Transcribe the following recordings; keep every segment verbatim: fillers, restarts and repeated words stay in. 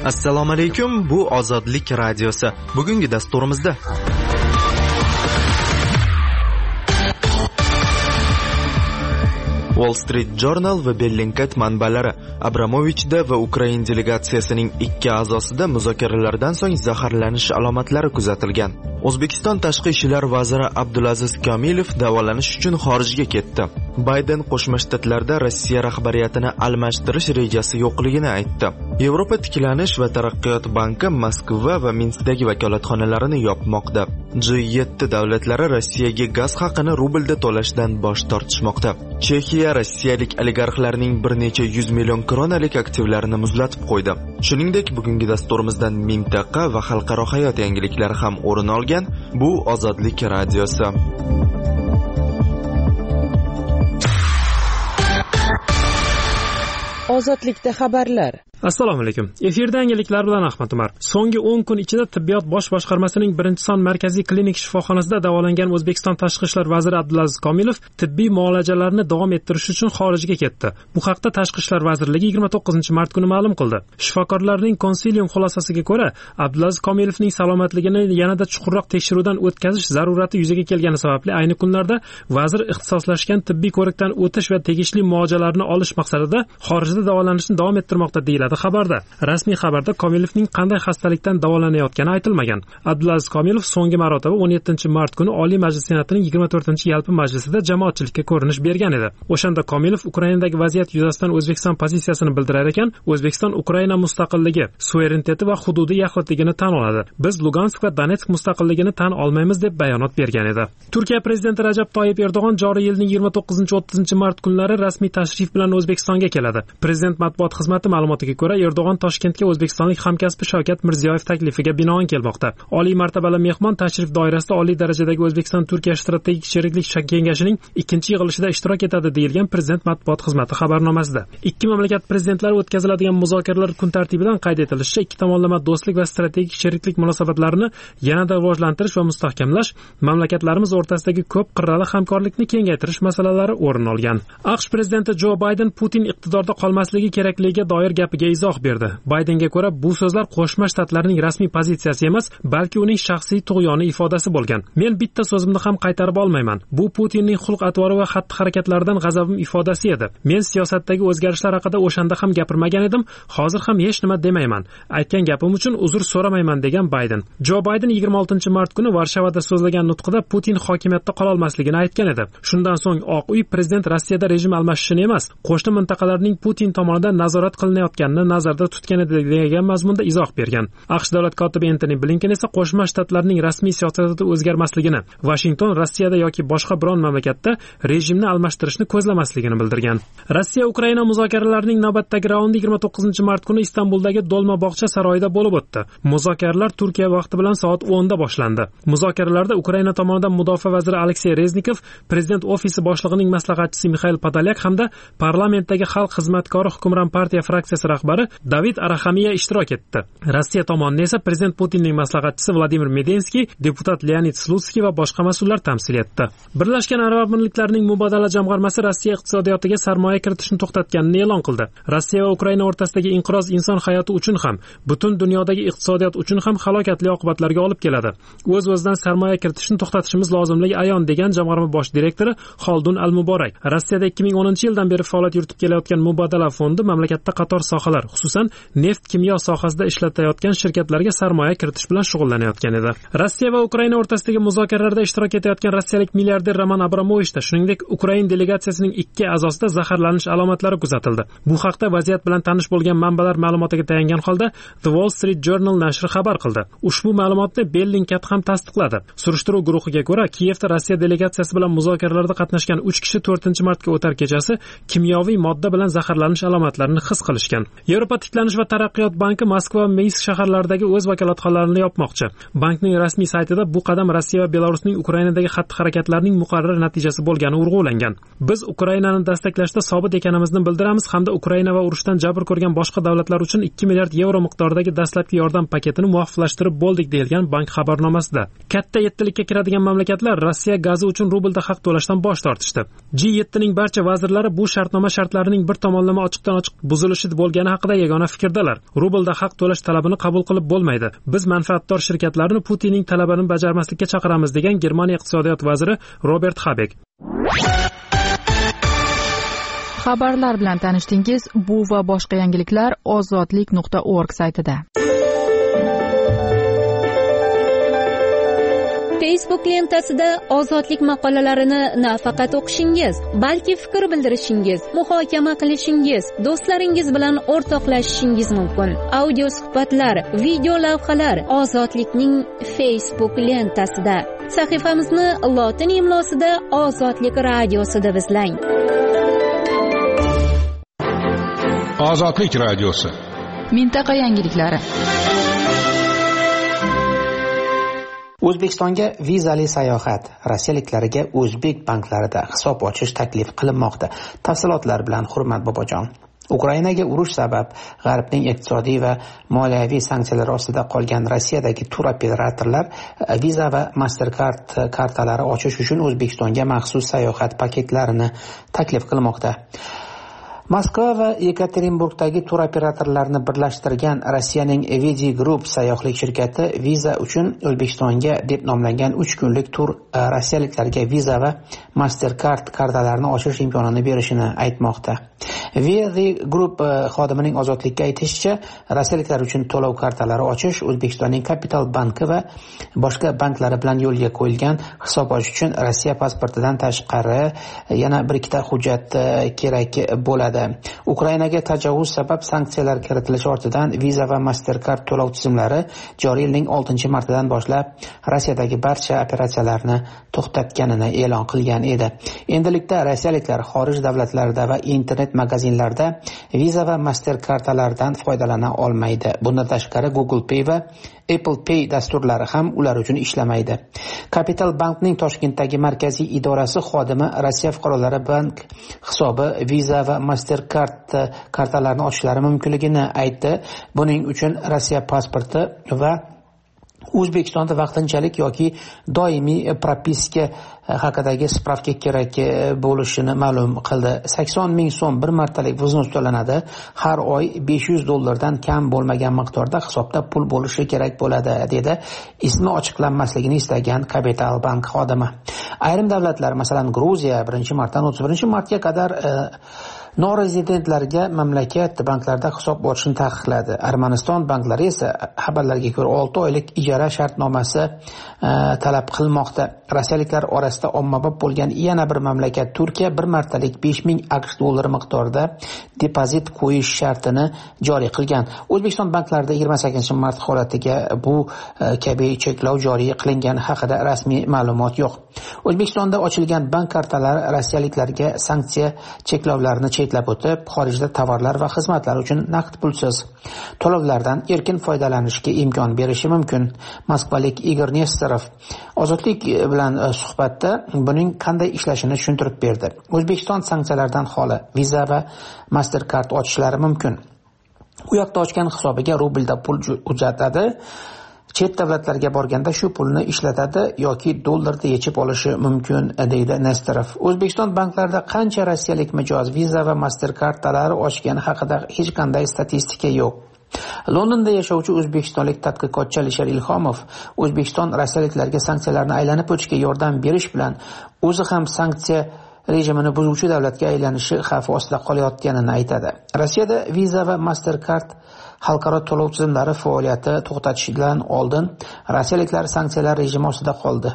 Assalomu alaykum, bu Ozodlik radiosi. Bugungi dasturimizda Wall Street Journal va Bellingcat manbalari Abramovichda va Ukraina delegatsiyasining ikki a'zosida muzokaralardan so'ng zaharlanish alomatlari kuzatilgan. O'zbekiston tashqi ishlar vaziri Abdulaziz Komilov davolanish uchun xorijga ketdi. Bayden Qo'shma Shtatlarda Rossiya rahbariyatini almashtirish rejasi yo'qligini aytdi. Yevropa tiklanish va taraqqiyot banki Moskva va Minskdagi vakolatxonalarini yopmoqda. G yetti davlatlari Rossiyaga gaz haqini rublda to'lashdan bosh tortishmoqda. Chexiya rossiyalik oligarxlarning bir necha yuz million kronalik aktivlarini muzlatib qo'ydi. Shuningdek, bugungi dasturimizdan mintaqa va xalqaro hayot yangiliklari ham o'rin olgan. Bu Ozodlik radiosi. Ozodlikda xabarlar. Assalomu alaykum. Efirda yangiliklar bilan Ahmad Umar. So'nggi o'n kun ichida tibbiyot bosh boshqarmasining birinchi son markaziy klinik shifoxonasida davolangan O'zbekiston tashqi ishlar vaziri Abdulaziz Komilov tibbiy muolajalarni davom ettirish uchun xorijga ketdi. Bu haqda Tashqi ishlar vazirligi yigirma to'qqizinchi mart kuni ma'lum qildi. Shifokorlarning konsilium xulosasiga ko'ra, Abdulaziz Komilovning salomatligini yanada chuqurroq tekshiruvdan o'tkazish zarurati yuzaga kelgani sababli ayni kunlarda vazir ixtisoslashgan tibbiy ko'rikdan o'tish va tegishli muolajalarni olish maqsadida xorijda davolanishni davom ettirmoqda deyiladi xabarda. Rasmiy xabarda Komilovning qanday xastalikdan davolanayotgani aytilmagan. Abdulaziz Komilov so'nggi marotaba o'n yettinchi mart kuni Oliy Majlis Senatining yigirma to'rtinchi yalpi majlisida jamoatchilikka ko'rinish bergan edi. O'shanda Komilov Ukrainadagi vaziyat yuzasidan O'zbekiston pozitsiyasini bildirar ekan, O'zbekiston Ukraina mustaqilligi, suvereniteti va hududiy yaxlitligini tan oladi. Biz Lugansk va Donetsk mustaqilligini tan olmaymiz deb bayonot bergan edi. Turkiya prezidenti Rajab Toyyib Erdo'g'on joriy yilning yigirma to'qqizinchi o'ttizinchi mart kunlari rasmiy tashrif bilan O'zbekistonga keladi. Prezident matbuot xizmati ma'lumotiga ko'ra, Erdo'g'on Toshkentga o'zbekistonlik hamkasbi Shavkat Mirziyoyev taklifiga binoan kelmoqda. Oliy martabali mehmon tashrif doirasida oliy darajadagi O'zbekiston-Turkiya strategik sheriklik kengashining ikkinchi yig'ilishida ishtirok etadi deyilgan prezident matbuot xizmati xabarnomasida. Ikki mamlakat prezidentlari o'tkaziladigan muzokaralar kun tartibidan qayd etilishicha, ikki tomonlama do'stlik va strategik sheriklik munosabatlarini yanada rivojlantirish va mustahkamlash, mamlakatlarimiz o'rtasidagi ko'p qirrali hamkorlikni kengaytirish masalalari o'rin olgan. AQSh prezidenti Jo Bayden Putin iqtidorda qolmasligi kerakligiga doir gapiga izoh berdi. Baydenga ko'ra, bu so'zlar Qo'shma Shtatlarning rasmiy pozitsiyasi emas, balki uning shaxsiy tug'yoni ifodasi bo'lgan. Men bitta so'zimni ham qaytarib olmayman. Bu Putinning xulq-atvori va xatti-harakatlaridan g'azabim ifodasi edi. Men siyosatdagi o'zgarishlar haqida o'shanda ham gapirmagan edim, hozir ham hech nima demayman. Aytgan gapim uchun uzr so'ramayman degan Bayden. Jo Bayden yigirma oltinchi mart kuni Varshavada so'zlagan nutqida Putin hokimiyatda qola olmasligini aytgan edi. Shundan so'ng Oq uy prezident Rossiyada rejim almashishini emas, qo'shni mintaqalarning Putin tomonidan nazorat qilinayotganini nazarda tutgan edi degan mazmunda izoh bergan. AQSh davlat kotibi Antony Blinken esa Qo'shma Shtatlarning rasmiy siyosati o'zgarmasligini, Washington Rossiyada yoki boshqa biron mamlakatda rejimni almashtirishni ko'zlamasligini bildirgan. Rossiya Ukraina muzokaralarining navbatdagi raundi yigirma to'qqizinchi mart kuni Istanbuldagi Dolma bog'cha saroyida bo'lib o'tdi. Muzokaralar Turkiya vaqti bilan soat o'nda boshlandi. Muzokaralarda Ukraina tomonidan mudofaa vaziri Aleksey Reznikov, prezident ofisi boshlig'ining maslahatchisi Mikhail Podolyak hamda parlamentdagi xalq xizmatkori hukmron partiya fraksiyasi rahbari David Araxamiya ishtirok etdi. Rossiya tomonidan esa prezident Putinning maslahatchisi Vladimir Medinskiy, deputat Leonid Slutsky va boshqa mas'ullar tamsil etdi. Birlashgan Arab Amirliklarining mubodala jamg'armasi Rossiya iqtisodiyotiga sarmoya kiritishni to'xtatganini e'lon qildi. Rossiya va Ukraina o'rtasidagi inqiroz inson hayoti uchun ham, butun dunyodagi iqtisodiyot uchun ham halokatli oqibatlarga olib keladi. O'z-o'zidan sarmoya kiritishni to'xtatishimiz lozimligi ayon degan jamg'arma bosh direktori Xoldun Al-Muborak. Rossiyada ikki ming o'ninchi yildan beri faoliyat yuritib kelayotgan mubodala fondi mamlakatda qator sohalar, xususan neft kimyo sohasida ishlatayotgan shirkatlarga sarmoya kiritish bilan shug'ullanayotgan edi. Rossiya va Ukraina o'rtasidagi muzokaralarda ishtirok etayotgan rossiyalik milliarder Roman Abramovichda, shuningdek, Ukraina delegatsiyasining ikki a'zosida zaharlanish alomatlari kuzatildi. Bu haqda vaziyat bilan tanish bo'lgan manbalar ma'lumotiga tayangan holda The Wall Street Journal nashri xabar qildi. Ushbu ma'lumotni Bellingcat ham tasdiqladi. Surishtiruv guruhiga ko'ra, Kiyevda Rossiya delegatsiyasi bilan muzokaralarda qatnashgan uch kishi to'rtinchi martga o'tar kechasi kimyoviy modda bilan zaharlanish alomatlarini his qilishgan. Yevropa tiklanish va taraqqiyot banki Moskva va Minsk shaharlaridagi o'z vakolatxonalarini yopmoqchi. Bankning rasmiy saytida bu qadam Rossiya va Belarusning Ukrainadagi xatti-harakatlarining muqarrar natijasi bo'lgani urg'ulangan. Biz Ukrainani dastaklashda sobit ekanimizni bildiramiz hamda Ukraina va urushdan jabr ko'rgan boshqa davlatlar uchun ikki milliard yevro miqdoridagi dastlabki yordam paketini muvofiqlashtirib bo'ldik deyilgan bank xabarnomasida. Katta yettilikka kiradigan mamlakatlar Rossiya gazi uchun rublda haq to'lashdan bosh tortishdi. G yetti ning barcha vazirlari bu shartnoma shartlarining bir tomonlama ochiqdan ochiq buzilishi bo'lgani haqida yagona fikrdalar. Rublda haq to'lash talabini qabul qilib bo'lmaydi. Biz manfaatdor shirkatlarni Putinning talabini bajarmaslikka chaqiramiz, degan Germaniya iqtisodiyot vaziri Robert Habeck. Xabarlar bilan tanishdingiz. Bu va boshqa yangiliklar ozodlik nuqta org saytida. Facebook lentasida ozodlik maqolalarini nafaqat o'qishingiz, balki fikr bildirishingiz, muhokama qilishingiz, do'stlaringiz bilan o'rtoqlashishingiz mumkin. Audio suhbatlar, video lavhalar ozodlikning Facebook lentasida. Sahifamizni lotin imlosida Ozodlik radiosi deb izlang. Ozodlik radiosi. Mintaqa yangiliklari. O'zbekistonga vizali sayohat. Rossiyaliklarga o'zbek banklarida hisob ochish taklif qilinmoqda. Tafsilotlar bilan Hurmat Bobojon. Ukrainaga urush sabab G'arbning iqtisodiy va moliyaviy sanksiyalari ostida qolgan Rossiyadagi tur operatorlar Visa va Mastercard kartalari ochish uchun O'zbekistonga maxsus sayohat paketlarini taklif qilmoqda. Moskva va Yekaterinburgdagi tur operatorlarini birlashtirgan Rossiyaning Evidi Group sayyohlik shirkati Visa uchun O'zbekistonga deb nomlangan uch kunlik tur rossiyaliklarga Visa va Mastercard kartalarini ochish imkonini berishini aytmoqda. Evidi Group xodimining ozodlikka aytishicha, rossiyaliklar uchun to'lov kartalari ochish O'zbekistonning Kapital banki va boshqa banklari bilan yo'lga qo'yilgan. Hisob ochish uchun Rossiya pasportidan tashqari yana bir ikkita hujjat kerak bo'ladi. Ukrainaga tajovuz sabab sanksiyalar kiritilishi ortidan Visa va Mastercard to'lov tizimlari joriy yilning oltinchi martidan boshlab Rossiyadagi barcha operatsiyalarni to'xtatganini e'lon qilgan edi. Endilikda rossiyaliklar xorij davlatlarida va internet magazinlarda Visa va Mastercardlardan foydalana olmaydi. Bundan tashqari Google Pay va Apple Pay dasturlari ham ular uchun ishlamaydi. Capital Bankning Toshkentdagi markaziy idorasi xodimi Rossiya fuqarolari bank hisobi Visa va Mastercard kartalarini ochishlari mumkinligini aytdi. Buning uchun Rossiya pasporti va O'zbekistonda vaqtinchalik yoki doimiy propiska haqidagi spravka kerak bo'lishini ma'lum qildi. sakson ming so'm bir martalik vznus to'lanadi. Har oy besh yuz dollardan kam bo'lmagan miqdorda hisobda pul bo'lishi kerak bo'ladi, dedi ismi ochiqlanmasligini istagan Capital Bank xodimi. Ayrim davlatlar, masalan Gruziya birinchi martdan o'ttiz birinchi martga qadar e, norezidentlarga mamlakat banklarida hisob ochishni taqiqladi. Armaniston banklari esa xabarlarga ko'ra olti oylik ijara shartnomasi e, talab qilmoqda. Rossiyaliklar orasida ommabop bo'lgan yana bir mamlakat Turkiya bir martalik besh ming aqsh dollari miqdorida depozit qo'yish shartini joriy qilgan. O'zbekiston banklarida yigirma sakkizinchi mart holatiga bu e, kabi cheklov joriy qilingani haqida rasmiy ma'lumot yo'q. O'zbekistonda ochilgan bank kartalari rossiyaliklarga sanksiya cheklovlarini cheklab o'tib, xorijda tovarlar va xizmatlar uchun naqd pulsiz to'lovlardan erkin foydalanishga imkon berishi mumkin. Moskvalik Igor Nesterov Ozodlik bilan suhbatda buning qanday ishlashini tushuntirib berdi. O'zbekiston sanksiyalardan xoli Visa va Mastercard ochishlari mumkin. U yoqda ochgan hisobiga rublda pul uzatadi. Chet davlatlarga borganda shu pulni ishlatadi yoki dollarda yechib olishi mumkin, deydi Nesterov. O'zbekiston banklarida qancha rossiyalik mijoz Visa va Mastercardlari ochgani haqida hech qanday statistika yo'q. Londonda yashovchi o'zbekistonlik tadqiqotchi Alisher Ilhomov O'zbekiston rossiyaliklarga sanksiyalarni aylanib o'tishga yordam berish bilan o'zi ham sanksiya rejimini buzuvchi davlatga aylanishi xavfi ostida qolayotganini aytadi. Rossiyada Visa va Mastercard xalqaro to'lov tizimlari faoliyati to'xtatishidan oldin rossiyaliklar sanksiyalar rejimi ostida qoldi.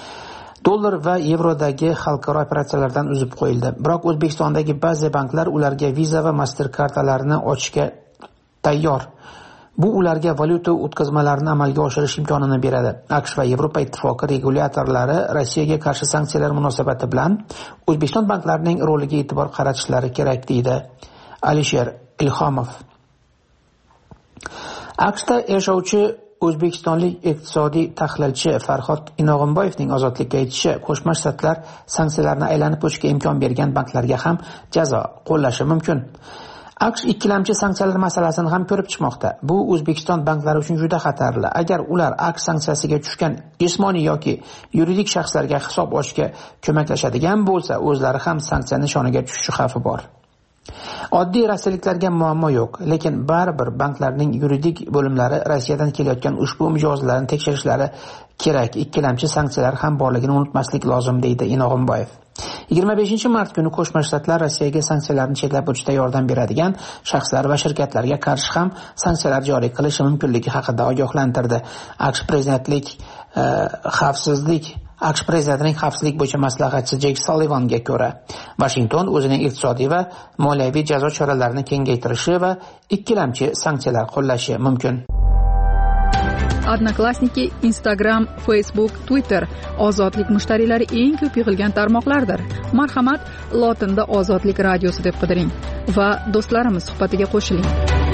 Dollar va yevrodagi xalqaro operatsiyalardan uzib qo'yildi. Biroq O'zbekistondagi ba'zi banklar ularga Visa va Mastercardlarini ochishga tayyor. Bu ularga valyuta o'tkazmalarini amalga oshirish imkonini beradi. AQSh va Yevropa ittifoqi regulyatorlari Rossiyaga qarshi sanksiyalar munosabati bilan O'zbekiston banklarining roliga e'tibor qaratishlari kerak, deydi Alisher Ilhomov. AQShda yashovchi o'zbekistonlik iqtisodiy tahlilchi Farhod Inog'imboyevning Ozodlikka aytishicha, Qo'shma Shtatlar sanksiyalarni aylanib o'tishga imkon bergan banklarga ham jazo qo'llashi mumkin. AQSh ikkilamchi sanksiyalar masalasini ham ko'rib chiqmoqda. Bu O'zbekiston banklari uchun juda xatarli. Agar ular AQSh sanksiyasiga tushgan jismoniy yoki yuridik shaxslarga hisob ochishga ko'maklashadigan bo'lsa, o'zlari ham sanksiya nishoniga tushishi xavfi bor. Oddiy rossiyaliklarga muammo yo'q, lekin baribir banklarning yuridik bo'limlari Rossiyadan kelayotgan ushbu mijozlarni tekshirishlari kerak. Ikkilamchi sanksiyalar ham borligini unutmaslik lozim, deydi Inog'imboyev. yigirma beshinchi mart kuni Qo'shma Shtatlar Rossiyaga sanksiyalarni cheklab o'tishda yordam beradigan shaxslar va shirkatlarga qarshi ham sanksiyalar joriy qilishi mumkinligi haqida ogohlantirdi. AQSh prezidentlik e, xavfsizlik AQSh prezidentining xavfsizlik bo'yicha maslahatchisi Jek Sullivanga ko'ra, Washington o'zining iqtisodiy va moliyaviy jazo choralarini kengaytirishi va ikkilamchi sanksiyalar qo'llashi mumkin. Odnoklassniki, Instagram, Facebook, Twitter ozodlik mushtariylari eng ko'p yig'ilgan tarmoqlardir. Marhamat, lotinda Ozodlik radiosi deb qidiring va do'stlarimiz suhbatiga qo'shiling.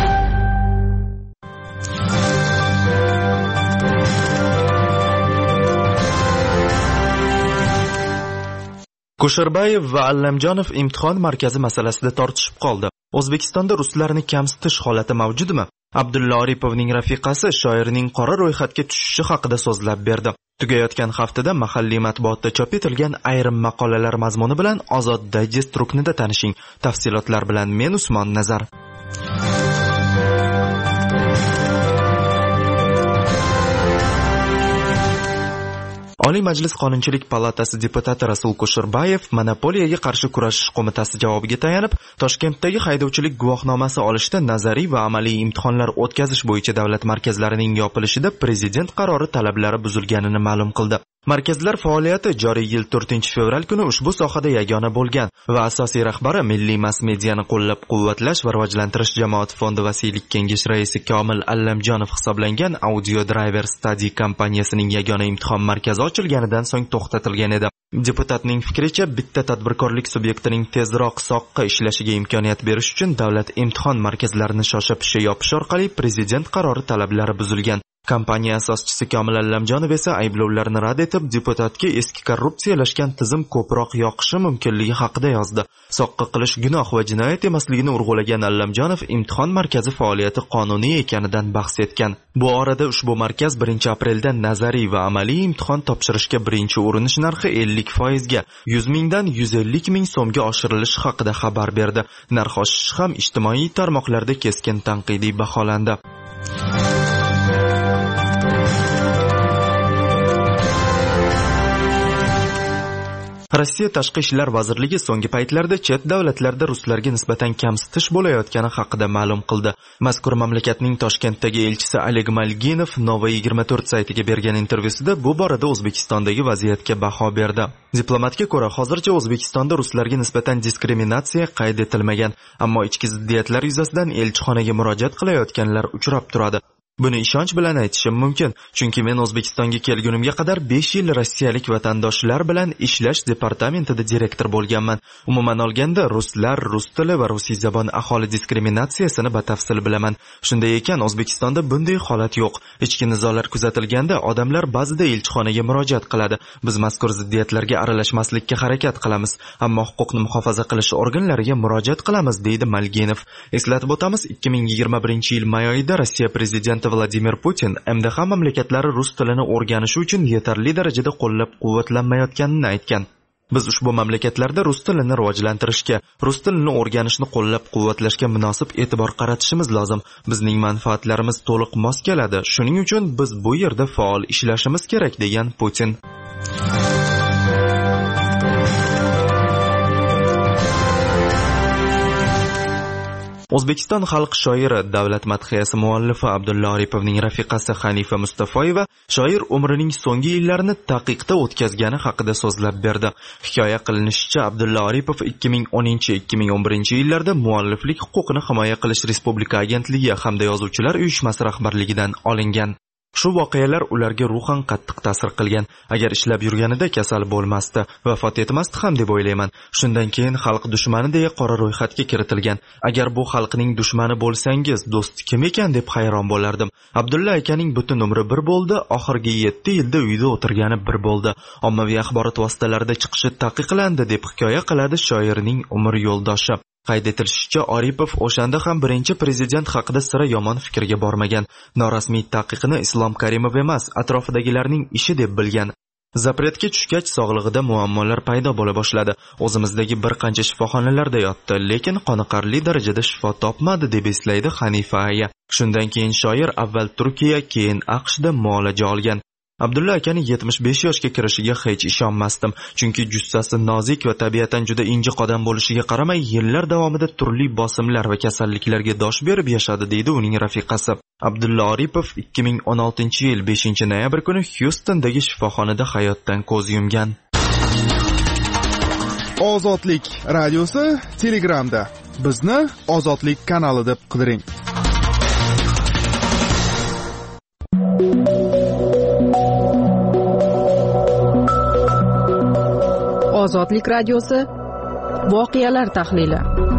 Kusherbayev va Allamjonov imtihon markazi masalasida tortishib qoldi. O'zbekistonda ruslarni kamsitish holati mavjudmi? Abdulla Oripovning rafiqasi shoirning qora ro'yxatga tushishi haqida so'zlab berdi. Tugayotgan haftada mahalliy matbuotda chop etilgan ayrim maqolalar mazmuni bilan Ozod Digest ruknida tanishing. Tafsilotlar bilan men Usmon Nazar. Oliy Majlis Qonunchilik palatasi deputati Rasul Kusherbayev monopoliyaga qarshi kurashish qo'mitasi javobiga tayanib, Toshkentdagi haydovchilik guvohnomasi olishda nazariy va amaliy imtihonlar o'tkazish bo'yicha davlat markazlarining yopilishida prezident qarori talablari buzilganini ma'lum qildi. Markazlar faoliyati joriy yil to'rtinchi fevral kuni ushbu sohada yagona bo'lgan va asosiy rahbari Milliy mass-mediani qo'llab-quvvatlash va rivojlantirish jamoat fondi vasiylik kengashi raisi Komil Allamjonov hisoblangan Audio Driver Study kompaniyasining yagona imtihon markazi ochilganidan so'ng to'xtatilgan edi. Deputatning fikricha, bitta tadbirkorlik subyektining tezroq soqqa ishlashiga imkoniyat berish uchun davlat imtihon markazlarini shosha-pisha yopish orqali prezident qarori talablari buzilgan. Kompaniya asoschisi Komil Allamjonov esa ayblovlarni rad etib, deputatga eski korrupsiyalashgan tizim ko'proq yoqishi mumkinligi haqida yozdi. Soqqa qilish gunoh va jinoyat emasligini urg'ulagan Allamjonov imtihon markazi faoliyati qonuniy ekanidan bahs etgan. Bu orada ushbu markaz birinchi aprelda nazariy va amaliy imtihon topshirishga birinchi urinish narxi ellik foizga, yuz mingdan yuz ellik ming so'mga oshirilishi haqida xabar berdi. Narx oshishi ham ijtimoiy tarmoqlarda keskin tanqidiy baholandi. Rossiya Tashqi ishlar vazirligi so'nggi paytlarda chet davlatlarda ruslarga nisbatan kamsitish bo'layotgani haqida ma'lum qildi. Mazkur mamlakatning Toshkentdagi elchisi Oleg Malginov Nova yigirma to'rt saytiga bergan intervyusida bu borada O'zbekistondagi vaziyatga baho berdi. Diplomatga ko'ra, hozircha O'zbekistonda ruslarga nisbatan diskriminatsiya qayd etilmagan, ammo ichki ziddiyatlar yuzasidan elchixonaga murojaat qilayotganlar uchrab turadi. Buni ishonch bilan aytishim mumkin, chunki men O'zbekistonga kelgunimga qadar besh yil rossiyalik vatandoshlar bilan ishlash departamentida direktor bo'lganman. Umuman olganda, ruslar, rus tili va rusiy zabon aholi diskriminatsiyasini batafsil bilaman. Shunday ekan, O'zbekistonda bunday holat yo'q. Ichki nizolar kuzatilganda odamlar ba'zida elchixonaga murojaat qiladi. Biz mazkur ziddiyatlarga aralashmaslikka harakat qilamiz, ammo huquqni muhofaza qilish organlariga murojaat qilamiz, deydi Malginov. Eslatib o'tamiz, ikki ming yigirma birinchi yil may oyida Rossiya prezidenti Vladimir Putin M D H mamlakatlari rus tilini o'rganishi uchun yetarli darajada qo'llab-quvvatlanmayotganini aytgan. Biz ushbu mamlakatlarda rus tilini rivojlantirishga, rus tilini o'rganishni qo'llab-quvvatlashga munosib e'tibor qaratishimiz lozim. Bizning manfaatlarimiz to'liq mos keladi. Shuning uchun biz bu yerda faol ishlashimiz kerak, degan Putin. O'zbekiston xalq shoiri, davlat madhiyasi muallifi Abdulla Oripovning rafiqasi Hanifa Mustafoyeva shoir umrining so'nggi yillarini taqiqda o'tkazgani haqida so'zlab berdi. Hikoya qilinishicha, Abdulla Oripov ikki ming o'ninchi - ikki ming o'n birinchi yillarda mualliflik huquqini himoya qilish Respublika agentligi hamda yozuvchilar uyushmasi rahbarligidan olingan. Shu voqealar ularga ruhan qattiq ta'sir qilgan. Agar ishlab yurganida kasal bo'lmasdi, vafot etmasdi ham deb o'ylayman. Shundan keyin xalq dushmani deya qora ro'yxatga kiritilgan. Agar bu xalqning dushmani bo'lsangiz, do'st kim ekan deb hayron bo'lardim. Abdulla akaning butun umri bir bo'ldi, oxirgi yetti yilda uyda o'tirgani bir bo'ldi. Ommaviy axborot vositalarida chiqishi taqiqlandi deb hikoya qiladi shoirning umr yo'ldoshi. Qayd etilishicha, Oripov o'shanda ham birinchi prezident haqida sira yomon fikrga bormagan. Norasmiy taqiqni Islom Karimov emas, atrofidagilarning ishi deb bilgan. Zapretga tushgach sog'lig'ida muammolar paydo bo'la boshladi. O'zimizdagi bir qancha shifoxonalarda yotdi, lekin qoniqarli darajada shifo topmadi deb eslaydi Hanifa aya. Shundan keyin shoir avval Turkiya, keyin AQShda muolaja olgan. Abdulla akani yetmish besh yoshga kirishiga hech ishonmasdim, chunki jussasi nozik va tabiatan juda injiq odam bo'lishiga qaramay, yillar davomida turli bosimlar va kasalliklarga dosh berib yashadi, deydi uning rafiqasi. Abdulla Oripov ikki ming o'n oltinchi yil beshinchi noyabr kuni Hyustondagi shifoxonada hayotdan ko'z yumgan. Ozodlik radiosi Telegramda. Bizni Ozodlik kanali deb qidiring. Ozodlik radiosi voqealar tahlili.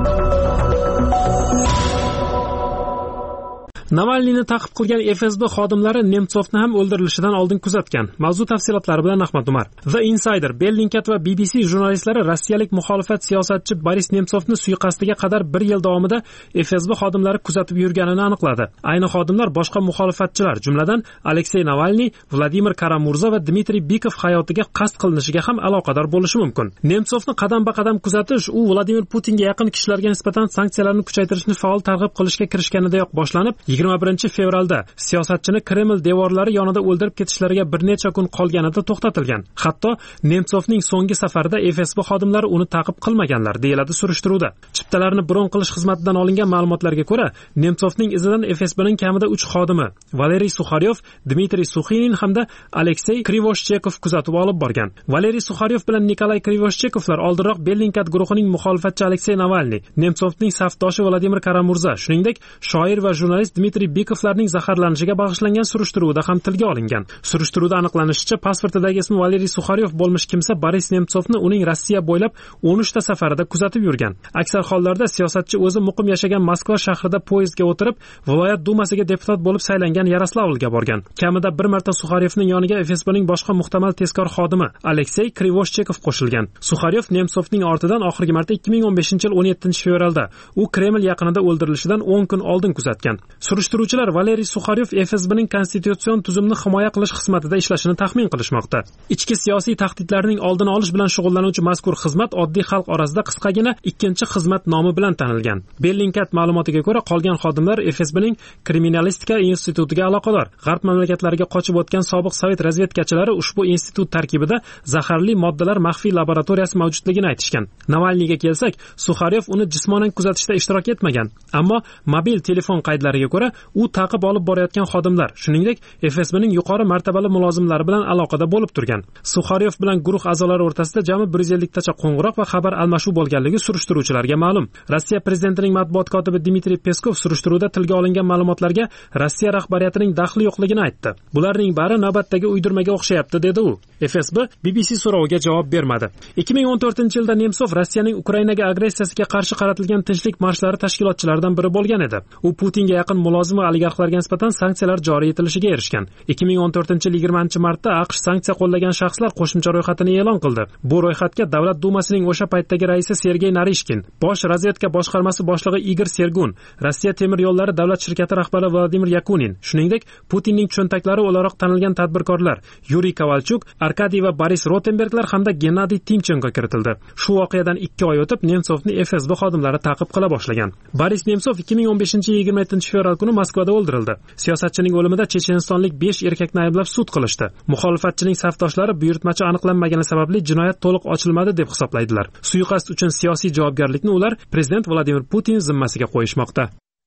Navalniyni ta'qib qilgan F S B xodimlari Nemtsovni ham o'ldirilishidan oldin kuzatgan. Mavzu tafsilotlari bilan Ahmad Umar. The Insider, Bellingcat va B B C jurnalistlari rossiyalik muxolifat siyosatchi Boris Nemtsovni suiqasdiga qadar bir yil davomida F S B xodimlari kuzatib yurganini aniqladi. Ayni xodimlar boshqa muxolifatchilar, jumladan Alexey Navalniy, Vladimir Karamurza va Dmitriy Bikov hayotiga qasd qilinishiga ham aloqador bo'lishi mumkin. Nemtsovni qadam-ba-qadam kuzatish u Vladimir Putinga yaqin kishilarga nisbatan sanksiyalarni kuchaytirishni faol targ'ib qilishga kirishganidayoq boshlanib, yigirma birinchi fevralda siyosatchini Kreml devorlari yonida o'ldirib ketishlariga bir necha kun qolganida to'xtatilgan. Hatto Nemtsovning so'nggi safarida F S B xodimlari uni ta'qib qilmaganlar, deyiladi surishtiruvda. Chiptalarni bron qilish xizmatidan olingan ma'lumotlarga ko'ra, Nemtsovning izidan F S B'ning kamida uch xodimi, Valeriy Sukharyov, Dmitriy Suxinin hamda Alexey Krivoshchekov kuzatib olib borgan. Valeriy Sukharyov bilan Nikolay Krivoshchekovlar oldinroq Bellingcat guruhining muxolifatchi Alexey Navalniy, Nemtsovning safdoshi Vladimir Karamurza, shuningdek shoir va jurnalist Dmitriy Bikovlarning zaharlanishiga bag'ishlangan surishtiruvda ham tilga olingan. Surishtiruvda aniqlanishicha, pasportidagi ismi Valeriy Sukharyov bo'lmish kimsa Boris Nemtsovni uning Rossiya bo'ylab o'n uch ta safarida kuzatib yurgan. Aksar hollarda siyosatchi o'zi muqim yashagan Moskva shahrida poyezdga o'tirib, viloyat dumasiga deputat bo'lib saylangan Yaroslavlga borgan. Kamida bir marta Sukharyovning yoniga F S B'ning boshqa muhtamal tezkor xodimi Alexey Krivoshchekov qo'shilgan. Sukharyov Nemtsovning ortidan oxirgi marta ikki ming o'n beshinchi yil o'n yettinchi fevralda u Kreml yaqinida o'ldirilishidan o'n kun oldin kuzatgan. Surishtiruvchilar Valeriy Sukharyov F S B'ning konstitutsion tuzumni himoya qilish xizmatida ishlashini taxmin qilishmoqda. Ichki siyosiy tahdidlarning oldini olish bilan shug'ullanuvchi mazkur xizmat oddiy xalq orasida qisqagina ikkinchi xizmat nomi bilan tanilgan. Bellingcat ma'lumotiga ko'ra, qolgan xodimlar F S B'ning kriminalistika institutiga aloqador. G'arb mamlakatlariga qochib o'tgan sobiq sovet razvedkachilari ushbu institut tarkibida zaharli moddalar maxfiy laboratoriyasi mavjudligini aytishgan. Navalniyga kelsak, Sukharyov uni jismonan kuzatishda ishtirok etmagan, ammo mobil telefon qaydlariga ko'ra, u ta'qib olib borayotgan xodimlar, shuningdek F S B'ning yuqori martabali mulozimlari bilan aloqada bo'lib turgan. Sukharyov bilan guruh a'zolari o'rtasida jami bir yuz ellik tacha qo'ng'iroq va xabar almashuv bo'lganligi surishtiruvchilarga ma'lum. Rossiya prezidentining matbuot kotibi Dmitriy Peskov surishtiruvda tilga olingan ma'lumotlarga Rossiya rahbariyatining daxli yo'qligini aytdi. Bularning bari navbatdagi uydirmaga o'xshayapti, dedi u. F S B B B C so'roviga javob bermadi. ikki ming o'n to'rtinchi yilda Nemtsov Rossiyaning Ukrainaga agressiyasiga qarshi qaratilgan tinchlik marshlari tashkilotchilaridan biri bo'lgan edi. U Putinga yaqin mulozim va oligarxlarga nisbatan sanksiyalar joriy etilishiga erishgan. ikki ming o'n to'rtinchi yil yigirmanchi martda AQSh sanksiya qo'llagan shaxslar qo'shimcha ro'yxatini e'lon qildi. Bu ro'yxatga Davlat dumasining o'sha paytdagi raisi Sergey Narishkin, bosh razvedka boshqarmasi boshlig'i Igor Sergun, Rossiya temir yo'llari davlat shirkati rahbari Vladimir Yakunin, shuningdek Putinning cho'ntaklari o'laroq tanilgan tadbirkorlar Yuriy Kovalchuk, Arkadiy va Boris Rotenberglar hamda Gennadiy Timchenko kiritildi. Shu voqeadan ikki oy o'tib Nemtsovni F S B xodimlari ta'qib qila boshlagan. Boris Nemtsov ikki ming o'n beshinchi yil yigirma yettinchi fevral kuni Moskvada o'ldirildi. Siyosatchining o'limida chechenistonlik besh erkakni ayblab sud qilishdi. Muxolifatchining safdoshlari buyurtmachi aniqlanmagani sababli jinoyat to'liq ochilmadi deb hisoblaydilar. Suiqasd uchun siyosiy javobgarlikni ular prezident Vladimir Putin zimmasiga qo'yishmoqda.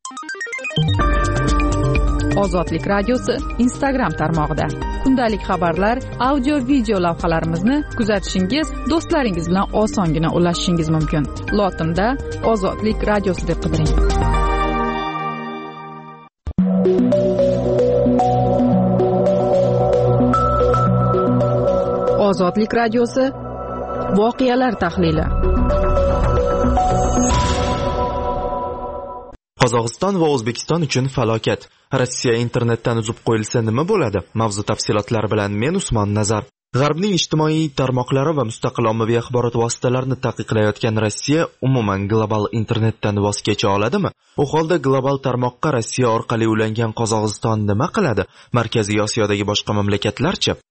Ozodlik radiosi Instagram tarmog'ida kundalik xabarlar, audio video lavhalarimizni kuzatishingiz, do'stlaringiz bilan osongina ulashishingiz mumkin. Lotinda Ozodlik radiosi deb qidiring. Ozodlik radiosi voqealar tahlili. Qozog'iston va O'zbekiston uchun falokat. Rossiya internetdan uzib qo'yilsa nima bo'ladi? Mavzu tafsilotlari bilan men Usmon Nazar. G'arbning ijtimoiy tarmoqlari va mustaqil ommaviy axborot vositalarini taqiqlayotgan Rossiya umuman global internetdan voz kecha oladimi? U holda global tarmoqqa Rossiya orqali ulangan Qozog'iston nima qiladi? Markaziy Osiyodagi boshqa mamlakatlarchi?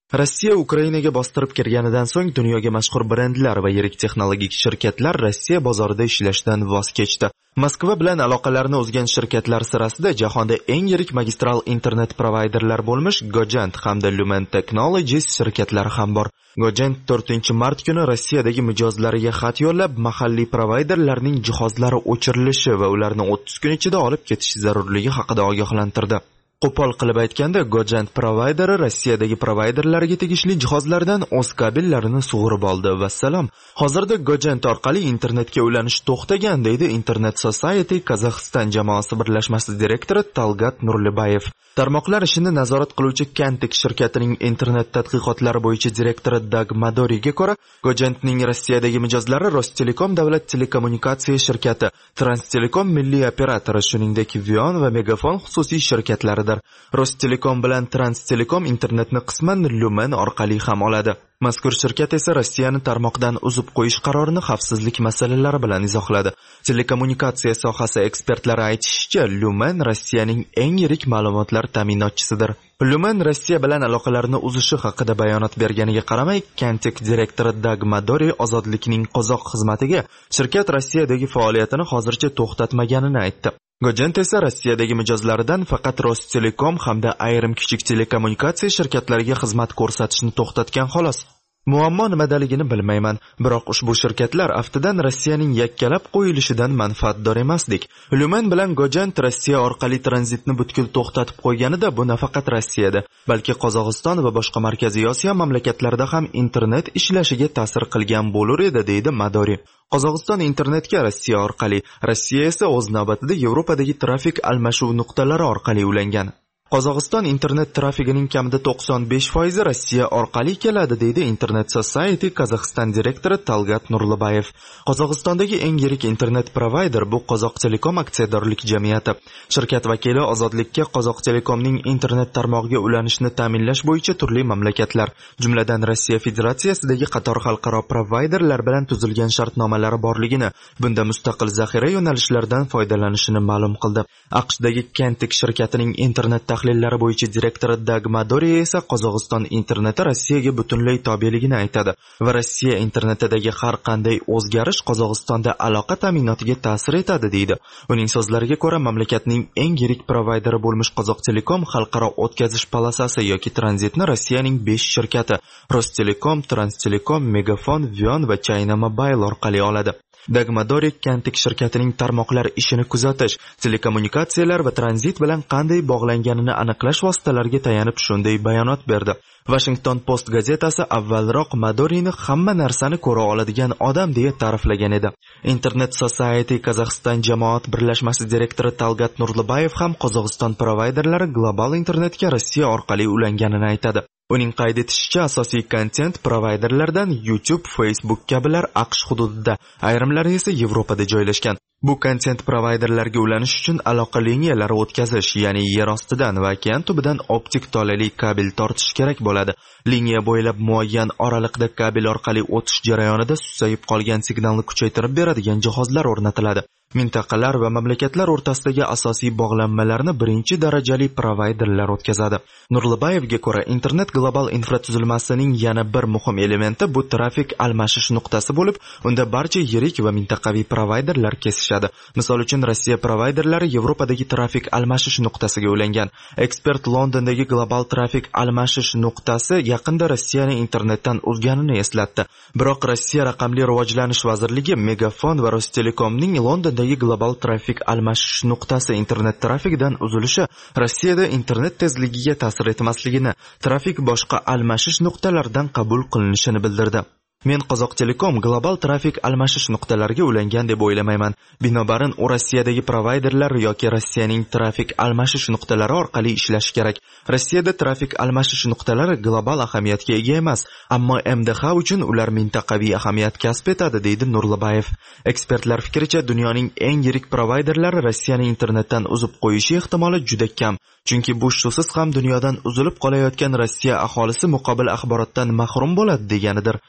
Rossiya Ukrainaga bostirib kirganidan so'ng dunyoga mashhur brendlar va yirik texnologik shirkatlar Rossiya bozorida ishlashdan voz kechdi. Moskva bilan aloqalarini uzgan shirkatlar sirasida jahonda eng yirik magistral internet provayderlar bo'lmish Gojant hamda Lumen Technologies shirkatlari ham bor. Gojant to'rtinchi mart kuni Rossiyadagi mijozlariga xat yo'llab, mahalliy provayderlarning jihozlari o'chirilishi va ularni o'ttiz kun ichida olib ketish zarurligi haqida ogohlantirdi. Qo'pol qilib aytganda, Gojant provayderi Rossiyadagi provayderlarga tegishli jihozlardan o'z kabellarini sug'urib oldi. Vassalom. Hozirda Gojant orqali internetga ulanish to'xtagan, deydi Internet Society Kazakhstan jamoasi birlashmasi direktori Talgat Nurlibayev. Tarmoqlar ishini nazorat qiluvchi Kantik shirkatining internet tadqiqotlari bo'yicha direktori Dag Madoriga ko'ra, Gojantning Rossiyadagi mijozlari Rostelekom davlat telekommunikatsiya shirkati, Transtelekom milliy operatori, shuningdek Vion va Megafon xususiy shirkatlaridir. Rostelekom bilan Transtelekom internetni qisman Lumen orqali ham oladi. Mazkur shirkat esa Rossiyani tarmoqdan uzib qo'yish qarorini xavfsizlik masalalari bilan izohladi. Telekommunikatsiya sohasi ekspertlari aytishicha, Lumen Rossiyaning eng yirik ma'lumotlar ta'minotchisidir. Lumen Rossiya bilan aloqalarni uzishi haqida bayonot berganiga qaramay, Kantik direktori Dag Madori ozodlikning qozoq xizmatiga shirkat Rossiyadagi faoliyatini hozircha to'xtatmaganini aytdi. Gojant esa Rossiyadagi mijozlaridan faqat Rostelekom hamda ayrim kichik telekommunikatsiya shirkatlariga xizmat ko'rsatishni to'xtatgan xolos. Muammo nimadaligini bilmayman, biroq ushbu shirkatlar aftidan Rossiyaning yakkalab qo'yilishidan manfaatdor emasdik. Lumen bilan Gojant Rossiya orqali tranzitni butkul to'xtatib qo'yganida bu nafaqat Rossiyada, balki Qozog'iston va boshqa Markaziy Osiyo mamlakatlarida ham internet ishlashiga ta'sir qilgan bo'lar edi, deydi Madori. Qozog'iston internetga Rossiya orqali, Rossiya esa o'z navbatida Yevropadagi trafik almashuv nuqtalari orqali ulangan. Qozog'iston internet trafigining kamida to'qson besh foizi Rossiya orqali keladi, deydi Internet Society Kazakhstan direktori Talgat Nurlibayev. Qozog'istondagi eng yirik internet provayder bu Qozoq Telekom aksiyadorlik jamiyati. Shirkat vakili ozodlikka Qozoq Telekomning internet tarmog'iga ulanishni ta'minlash bo'yicha turli mamlakatlar, jumladan Rossiya Federatsiyasidagi qator xalqaro provayderlar bilan tuzilgan shartnomalari borligini, bunda mustaqil zaxira yo'nalishlaridan foydalanishini ma'lum qildi. AQShdagi Kantik shirkatining internet tahlillari bo'yicha direktori Dag Madori esa Qozog'iston interneti Rossiyaga butunlay tobeligini aytadi va Rossiya internetidagi har qanday o'zgarish Qozog'istonda aloqa ta'minotiga ta'sir etadi, deydi. Uning so'zlariga ko'ra, mamlakatning eng yirik provayderi bo'lmish Qozoq Telekom xalqaro o'tkazish polosasi yoki tranzitni Rossiyaning besh shirkati Rostelekom, Transtelekom, Megafon, Vion va China Mobile orqali oladi. Dag Madori Kantik shirkatining tarmoqlar ishini kuzatish, telekommunikatsiyalar va tranzit bilan qanday bog'langanini aniqlash vositalariga tayanib shunday bayonot berdi. Washington Post gazetasi avvalroq Madorini hamma narsani ko'ra oladigan odam deya ta'riflagan edi. Internet Society Kazakhstan jamoat birlashmasi direktori Talgat Nurlibayev ham Qozog'iston provayderlari global internetga Rossiya orqali ulanganini aytadi. Uning qayd etishicha, asosiy kontent provayderlardan YouTube, Facebook kabilar AQSh hududida, ayrimlari esa Yevropada joylashgan. Bu kontent provayderlarga ulanish uchun aloqa liniyalari o'tkazish, ya'ni yer ostidan va okean tubidan optik tolali kabel tortish kerak bo'ladi. Liniya bo'ylab muayyan oraliqda kabel orqali o'tish jarayonida susayib qolgan signalni kuchaytirib beradigan jihozlar o'rnatiladi. Mintaqalar va mamlakatlar o'rtasidagi asosiy bog'lanmalarni birinchi darajali provayderlar o'tkazadi. Nurlibayevga ko'ra, internet global infratuzilmasining yana bir muhim elementi bu trafik almashish nuqtasi bo'lib, unda barcha yirik va mintaqaviy provayderlar kesishadi. Misol uchun, Rossiya provayderlari Yevropadagi trafik almashish nuqtasiga ulangan. Ekspert Londondagi global trafik almashish nuqtasi yaqinda Rossiyani internetdan uzganini eslatdi. Biroq Rossiya raqamli rivojlanish vazirligi Megafon va Rostelekomning London global trafik almashish nuqtasi internet trafigidan uzilishi Rossiyada internet tezligiga ta'sir etmasligini, trafik boshqa almashish nuqtalaridan qabul qilinishini bildirdi. Men Qozoq Telekom global trafik almashish nuqtalariga ulangan deb o'ylamayman. Binobarin, u Rossiyadagi provayderlar yoki Rossiyaning trafik almashish nuqtalari orqali ishlashi kerak. Rossiyada trafik almashish nuqtalari global ahamiyatga ega emas, ammo M D H uchun ular mintaqaviy ahamiyat kasb etadi, deydi Nurlibayev. Ekspertlar fikricha, dunyoning eng yirik provayderlari Rossiyani internetdan uzib qo'yishi ehtimoli juda kam. Chunki bu shusiz ham dunyodan uzilib qolayotgan Rossiya aholisi muqobil axborotdan mahrum bo'ladi deganidir. Ukraina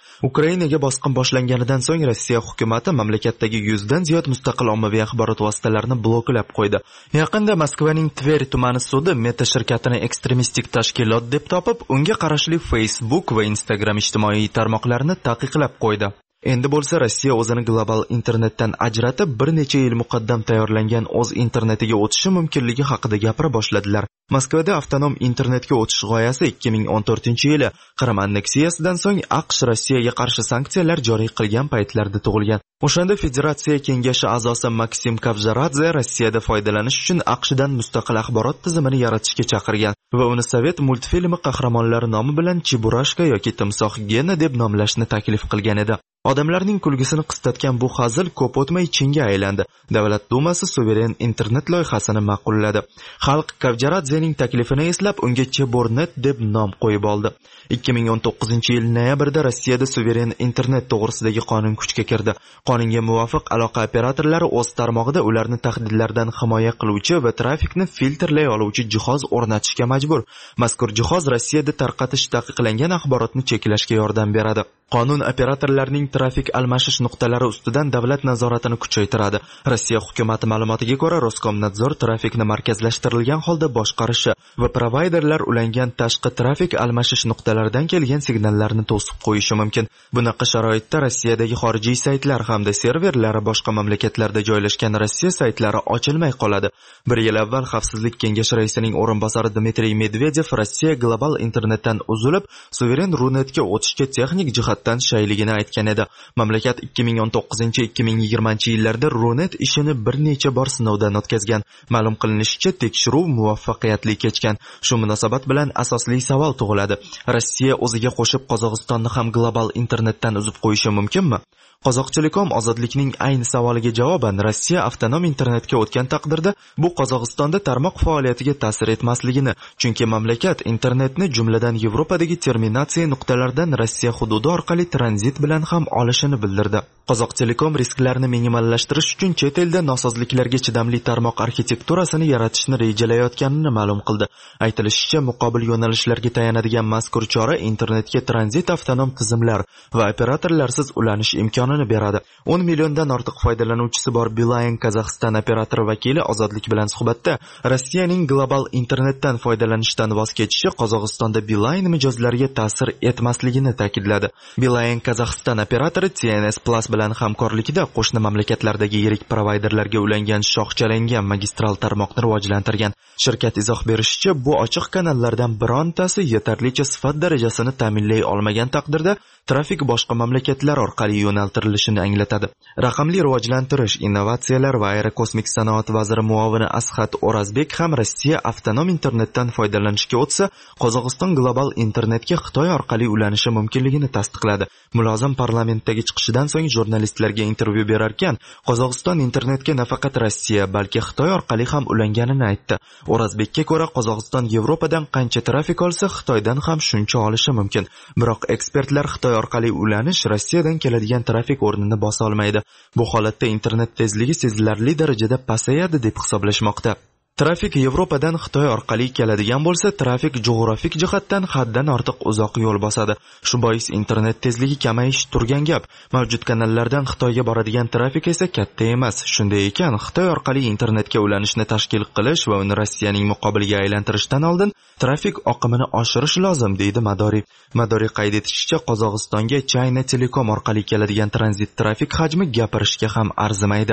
Ukrainaga bosqin boshlanganidan so'ng Rossiya hukumatı mamlakatdagi yuzdan ziyod mustaqil ommaviy axborot vositalarini bloklab qo'ydi. Yaqinda Moskvaning Tver tumani sudi Meta shirkatini ekstremistik tashkilot deb topib, unga qarashli Facebook va Instagram ijtimoiy tarmoqlarini taqiqlab qo'ydi. Endi bo'lsa Rossiya o'zini global internetdan ajratib, bir necha yil muqaddam tayyorlangan o'z internetiga o'tishi mumkinligi haqida gapira boshladilar. Moskvada avtonom internetga o'tish g'oyasi ikki ming o'n to'rtinchi yili Qrim anneksiyasidan so'ng AQSh Rossiyaga qarshi sanksiyalar joriy qilgan paytlarda tug'ilgan. O'shanda Federatsiya kengashi a'zosi Maksim Kavjaradze Rossiyada foydalanish uchun AQShdan mustaqil axborot tizimini yaratishga chaqirgan va uni Sovet multfilmi qahramonlari nomi bilan Chiburashka yoki Timsoh Gena deb nomlashni taklif qilgan edi. Odamlarning kulgisini qistatgan bu hazil ko'p o'tmay chinga aylandi. Davlat dumasi suveren internet loyihasini ma'qulladi. Xalq Kavjaradzening taklifini eslab unga Chebornet deb nom qo'yib oldi. ikki ming o'n to'qqizinchi yil noyabrda Rossiyada suveren internet to'g'risidagi qonun kuchga kirdi. Qonunga muvofiq aloqa operatorlari o'z tarmog'ida ularni tahdidlardan himoya qiluvchi va trafikni filtrlay oluvchi jihoz o'rnatishga majbur. Mazkur jihoz Rossiyada tarqatish taqiqlangan axborotni cheklashga yordam beradi. Qonun operatorlarining trafik almashish nuqtalari ustidan davlat nazoratini kuchaytiradi. Rossiya hukumati ma'lumotiga ko'ra, Roskomnadzor trafikni markazlashtirilgan holda boshqarishi va provayderlar ulangan tashqi trafik almashish nuqtalaridan kelgan signallarni to'sib qo'yishi mumkin. Bunaqa sharoitda Rossiyadagi xorijiy saytlar hamda serverlari boshqa mamlakatlarda joylashgan Rossiya saytlari ochilmay qoladi. Bir yil avval Xavfsizlik kengashi raisining o'rinbosari Dmitriy Medvedev Rossiya global internetdan uzilib, suveren runetga o'tishga texnik jihatdan shayligini aytgan edi. Mamlakat ikki ming o'n to'qqizinchi ikki ming yigirmanchi yillarda runet ishini bir necha bor sinovdan o'tkazgan. Ma'lum qilinishicha, tekshiruv muvaffaqiyatli kechgan. Shu munosabat bilan asosli savol tug'iladi. Rossiya o'ziga qo'shib Qozog'istonni ham global internetdan uzib qo'yishi mumkinmi? Qozoqtelekom ozodlikning ayni savoliga javoban Rossiya avtonom internetga o'tgan taqdirda bu Qozog'istonda tarmoq faoliyatiga ta'sir etmasligini, chunki mamlakat internetni jumladan Yevropadagi terminatsiya nuqtalaridan Rossiya hududi orqali tranzit bilan ham olishini bildirdi. Qozoqtelekom risklarni minimallashtirish uchun chet elda nosozliklarga chidamli tarmoq arxitekturasini yaratishni rejalayotganini ma'lum qildi. Aytilishicha, muqobil yo'nalishlarga tayanadigan mazkur chora internetga tranzit avtonom tizimlar va operatorlarsiz ulanish imkonini beradi. o'n milliondan ortiq foydalanuvchisi bor Beeline Qozog'iston operatori vakili Ozodlik bilan suhbatda Rossiyaning global internetdan foydalanishdan voz kechishi Qozog'istonda Beeline mijozlariga ta'sir etmasligini ta'kidladi. Beeline Qozog'iston operatori T N S Plus bilan hamkorlikda qo'shni mamlakatlardagi yirik provayderlarga ulangan shoxchalangan magistral tarmoqni rivojlantirgan. Shirkat izoh berishicha, bu ochiq kanallardan birontasi yetarlicha sifat darajasini ta'minlay olmagan taqdirda trafik boshqa mamlakatlar orqali yo'naltirilishini anglatadi. Raqamli rivojlantirish, innovatsiyalar va aerokosmik sanoat vaziri muovini Asxat O'razbek ham Rossiya avtonom internetdan foydalanishga o'tsa, Qozog'iston global internetga Xitoy orqali ulanishi mumkinligini tasdiqladi. Mulozim parlamentdagi chiqishidan so'ng jurnalistlarga intervyu berarkan, Qozog'iston internetga nafaqat Rossiya, balki Xitoy orqali ham ulanganini aytdi. O'razbekka ko'ra, Qozog'iston Yevropadan qancha trafik olsa, Xitoydan ham shuncha olishi mumkin. Biroq ekspertlar Xitoy orqali ulanish Rossiyadan keladigan trafik o'rnini bosa olmaydi. Bu holatda internet tezligi sezilarli darajada pasayadi deb hisoblashmoqda. Trafik Yevropadan Xitoy orqali keladigan bo'lsa, trafik jo'grafik jihatdan haddan ortiq uzoq yo'l bosadi. Shu bois internet tezligi kamayishi turgan gap. Mavjud kanallardan Xitoyga boradigan trafik esa katta emas. Shunday ekan, Xitoy orqali internetga ulanishni tashkil qilish va uni Rossiyaning muqobiliga aylantirishdan oldin trafik oqimini oshirish lozim, deydi Madori. Madori qayd etishicha, Qozog'istonga China Telecom orqali keladigan tranzit trafik hajmi gapirishga ham arzimaydi.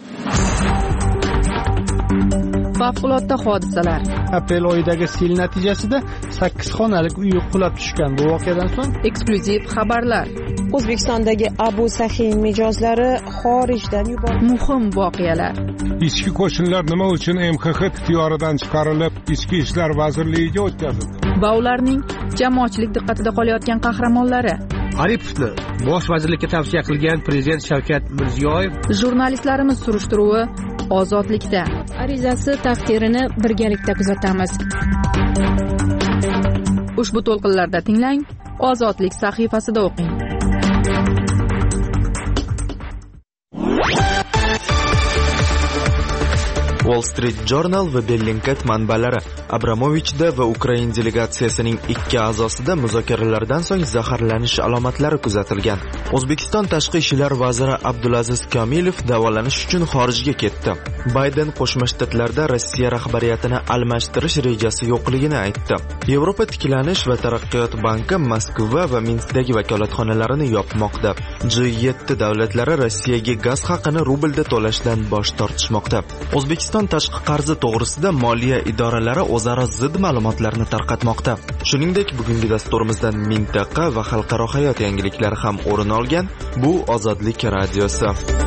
Favqulodda hodisalar. Aprel oyidagi sel natijasida sakkiz xonalik uy qulab tushgan. Bu voqeadan so'ng eksklyuziv xabarlar. O'zbekistondagi Abu Sahiy mijozlari xorijdan yuborildi. Muhim voqealar. Ichki qo'shinlar nima uchun M X X ixtiyoridan chiqarilib, Ichki ishlar vazirligiga o'tkazildi? Va ularning jamoatchilik diqqatida qolayotgan qahramonlari. Aripovni bosh vazirlikka tavsiya qilgan prezident Shavkat Mirziyoyev. Jurnalistlarimiz surishtiruvi ozodlikda. Arizasi taqdirini birgalikda kuzatamiz. Ushbu to'lqinlarda tinglang, Ozodlik sahifasida o'qing. Wall Street Journal va Bellingcat manbalari Abramovichda va Ukraina delegatsiyasining ikki a'zosida muzokaralardan so'ng zaharlanish alomatlari kuzatilgan. O'zbekiston tashqi ishlar vaziri Abdulaziz Komilov davolanish uchun xorijga ketdi. Bayden Qo'shma Shtatlarda Rossiya rahbariyatini almashtirish rejasi yo'qligini aytdi. Yevropa tiklanish va taraqqiyot banki Moskva va Minskdagi vakolatxonalarini yopmoqda. G yetti davlatlari Rossiyaga gaz haqini rublda to'lashdan bosh tortishmoqda. O'zbekiston tashqi qarzi to'g'risida moliya idoralari o'zaro zid ma'lumotlarni tarqatmoqda. Shuningdek, bugungi dasturimizdan mintaqa va xalqaro hayot yangiliklari ham o'rin olgan. Bu Ozodlik radiosi.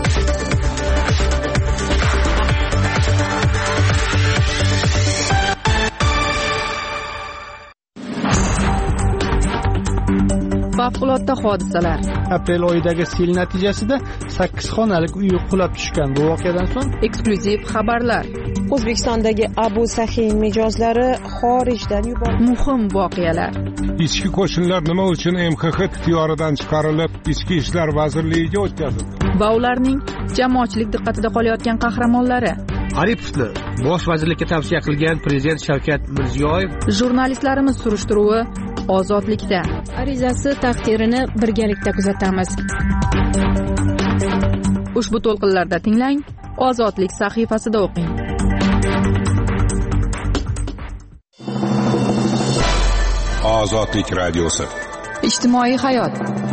Favqulodda hodisalar. Aprel oyidagi sel natijasida sakkiz xonalik uy qulab tushgan. Bu voqeadan so'ng eksklyuziv xabarlar. O'zbekistondagi Abu Saxiy mijozlari xorijdan yuborildi. Muhim voqealar. Ichki qo'shinlar nima uchun M X X ixtiyoridan chiqarilib, Ichki ishlar vazirligiga o'tkazildi? Va ularning jamoatchilik diqqatida qolayotgan qahramonlari. Aripovni bosh vazirlikka tavsiya qilgan prezident Shavkat Mirziyoyev. Jurnalistlarimiz surishtiruvi Ozodlikda. Arizasi taqdirini birgalikda kuzatamiz. Ushbu to'lqinlarda tinglang, Ozodlik sahifasida o'qing. Ozodlik radiosi. Ijtimoiy hayot.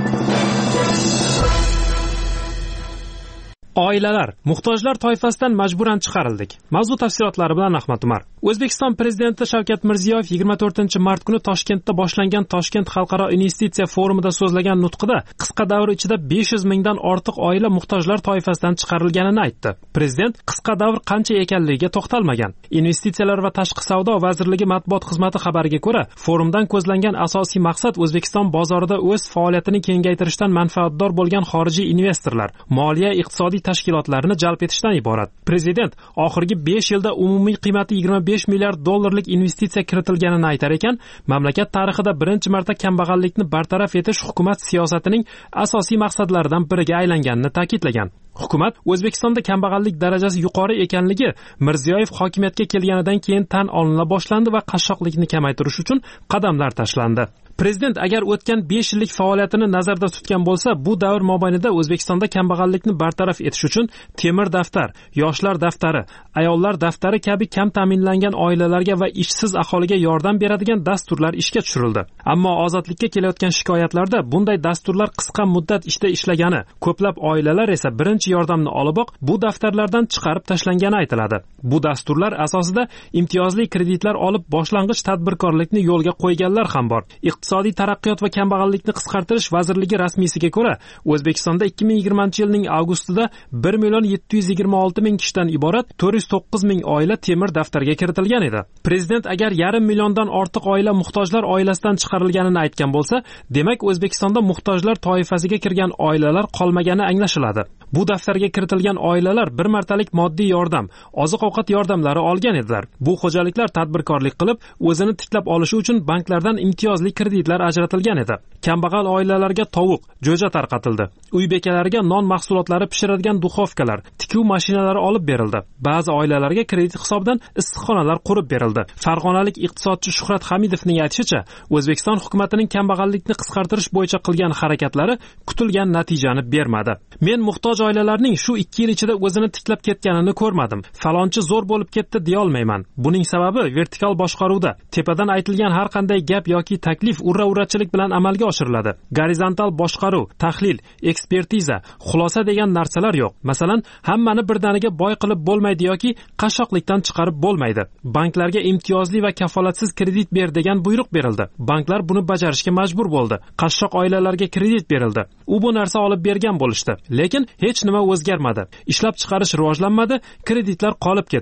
Oilalar, muhtojlar toifasidan majburan chiqarildik. Mavzu tafsilotlari bilan Ahmad Umar. O'zbekiston prezidenti Shavkat Mirziyoyev yigirma to'rtinchi mart kuni Toshkentda boshlangan Toshkent xalqaro investitsiya forumida so'zlagan nutqida qisqa davr ichida besh yuz mingdan ortiq oila muhtojlar toifasidan chiqarilganini aytdi. Prezident qisqa davr qancha ekanligiga to'xtalmagan. Investitsiyalar va tashqi savdo vazirligi matbuot xizmati xabariga ko'ra, forumdan ko'zlangan asosiy maqsad O'zbekiston bozorida o'z faoliyatini kengaytirishdan manfaatdor bo'lgan xorijiy investorlar, moliya iqtisodiy tashkilotlarini jalb etishdan iborat. Prezident oxirgi besh yilda umumiy qiymati yigirma besh milliard dollarlik investitsiya kiritilganini aytar ekan, mamlakat tarixida birinchi marta kambag'allikni bartaraf etish hukumat siyosatining asosiy maqsadlaridan biriga aylanganini ta'kidlagan. Hukumat O'zbekistonda kambag'allik darajasi yuqori ekanligi Mirziyoyev hokimiyatga kelganidan keyin tan olina boshlandi va qashshoqlikni kamaytirish uchun qadamlar tashlandi. Prezident agar o'tgan besh yillik faoliyatini nazarda tutgan bo'lsa, bu davr mobaynida O'zbekistonda kambag'allikni bartaraf etish uchun temir daftar, yoshlar daftari, ayollar daftari kabi kam ta'minlangan oilalarga va ishsiz aholiga yordam beradigan dasturlar ishga tushirildi. Ammo ozodlikka kelayotgan shikoyatlarda bunday dasturlar qisqa muddat ishda ishlagani, ko'plab oilalar esa birinchi yordamni oliboq bu daftarlardan chiqarib tashlangani aytiladi. Bu dasturlar asosida imtiyozli kreditlar olib boshlang'ich tadbirkorlikni yo'lga qo'yganlar ham bor. Iqtisodiy taraqqiyot va kambag'allikni qisqartirish vazirligi rasmiysiga ko'ra, O'zbekistonda ikki ming yigirmanchi yilning avgustida bir million yetti yuz yigirma olti ming kishidan iborat to'rt yuz to'qqiz ming oila temir daftarga kiritilgan edi. Prezident agar yarim milliondan ortiq oila muhtojlar oilasidan chiqarilganini aytgan bo'lsa, demak O'zbekistonda muhtojlar toifasiga kirgan oilalar qolmagani anglashiladi. Bu daftarga kiritilgan oilalar bir martalik moddiy yordam, oziq-ovqat yordamlari olgan edilar. Bu xo'jaliklar tadbirkorlik qilib, o'zini tiklab olishi uchun banklardan imtiyozli kreditlar ajratilgan edi. Kambag'al oilalarga tovuq, jo'ja tarqatildi. Uy bekalariga non mahsulotlari pishiradigan duxovkalar, tikuv mashinalari olib berildi. Ba'zi oilalarga kredit hisobidan issiqxonalar qurib berildi. Farg'onalik iqtisodchi Shuhrat Hamidovning aytishicha, O'zbekiston hukumatining kambag'allikni qisqartirish bo'yicha qilgan harakatlari kutilgan natijani bermadi. Men muhtoj oilalarning shu ikki yil ichida o'zini tiklab ketganini ko'rmadim. Falonchi zo'r bo'lib ketdi deya olmayman. Buning sababi vertikal boshqaruvda. Tepadan aytilgan har qanday gap yoki taklif urra-urrachilik bilan amalga oshiriladi. Gorizontal boshqaruv, tahlil, ekspertiza, xulosa degan narsalar yo'q. Masalan, hammani birdaniga boy qilib bo'lmaydi yoki qashshoqlikdan chiqarib bo'lmaydi. Banklarga imtiyozli va kafolatsiz kredit ber degan buyruq berildi. Banklar buni bajarishga majbur bo'ldi. Qashshoq oilalarga kredit berildi. U bu narsa olib bergan bo'lishdi. Lekin hech nima o'zgarmadi. Ishlab chiqarish rivojlanmadi, kreditlar qolib ketdi.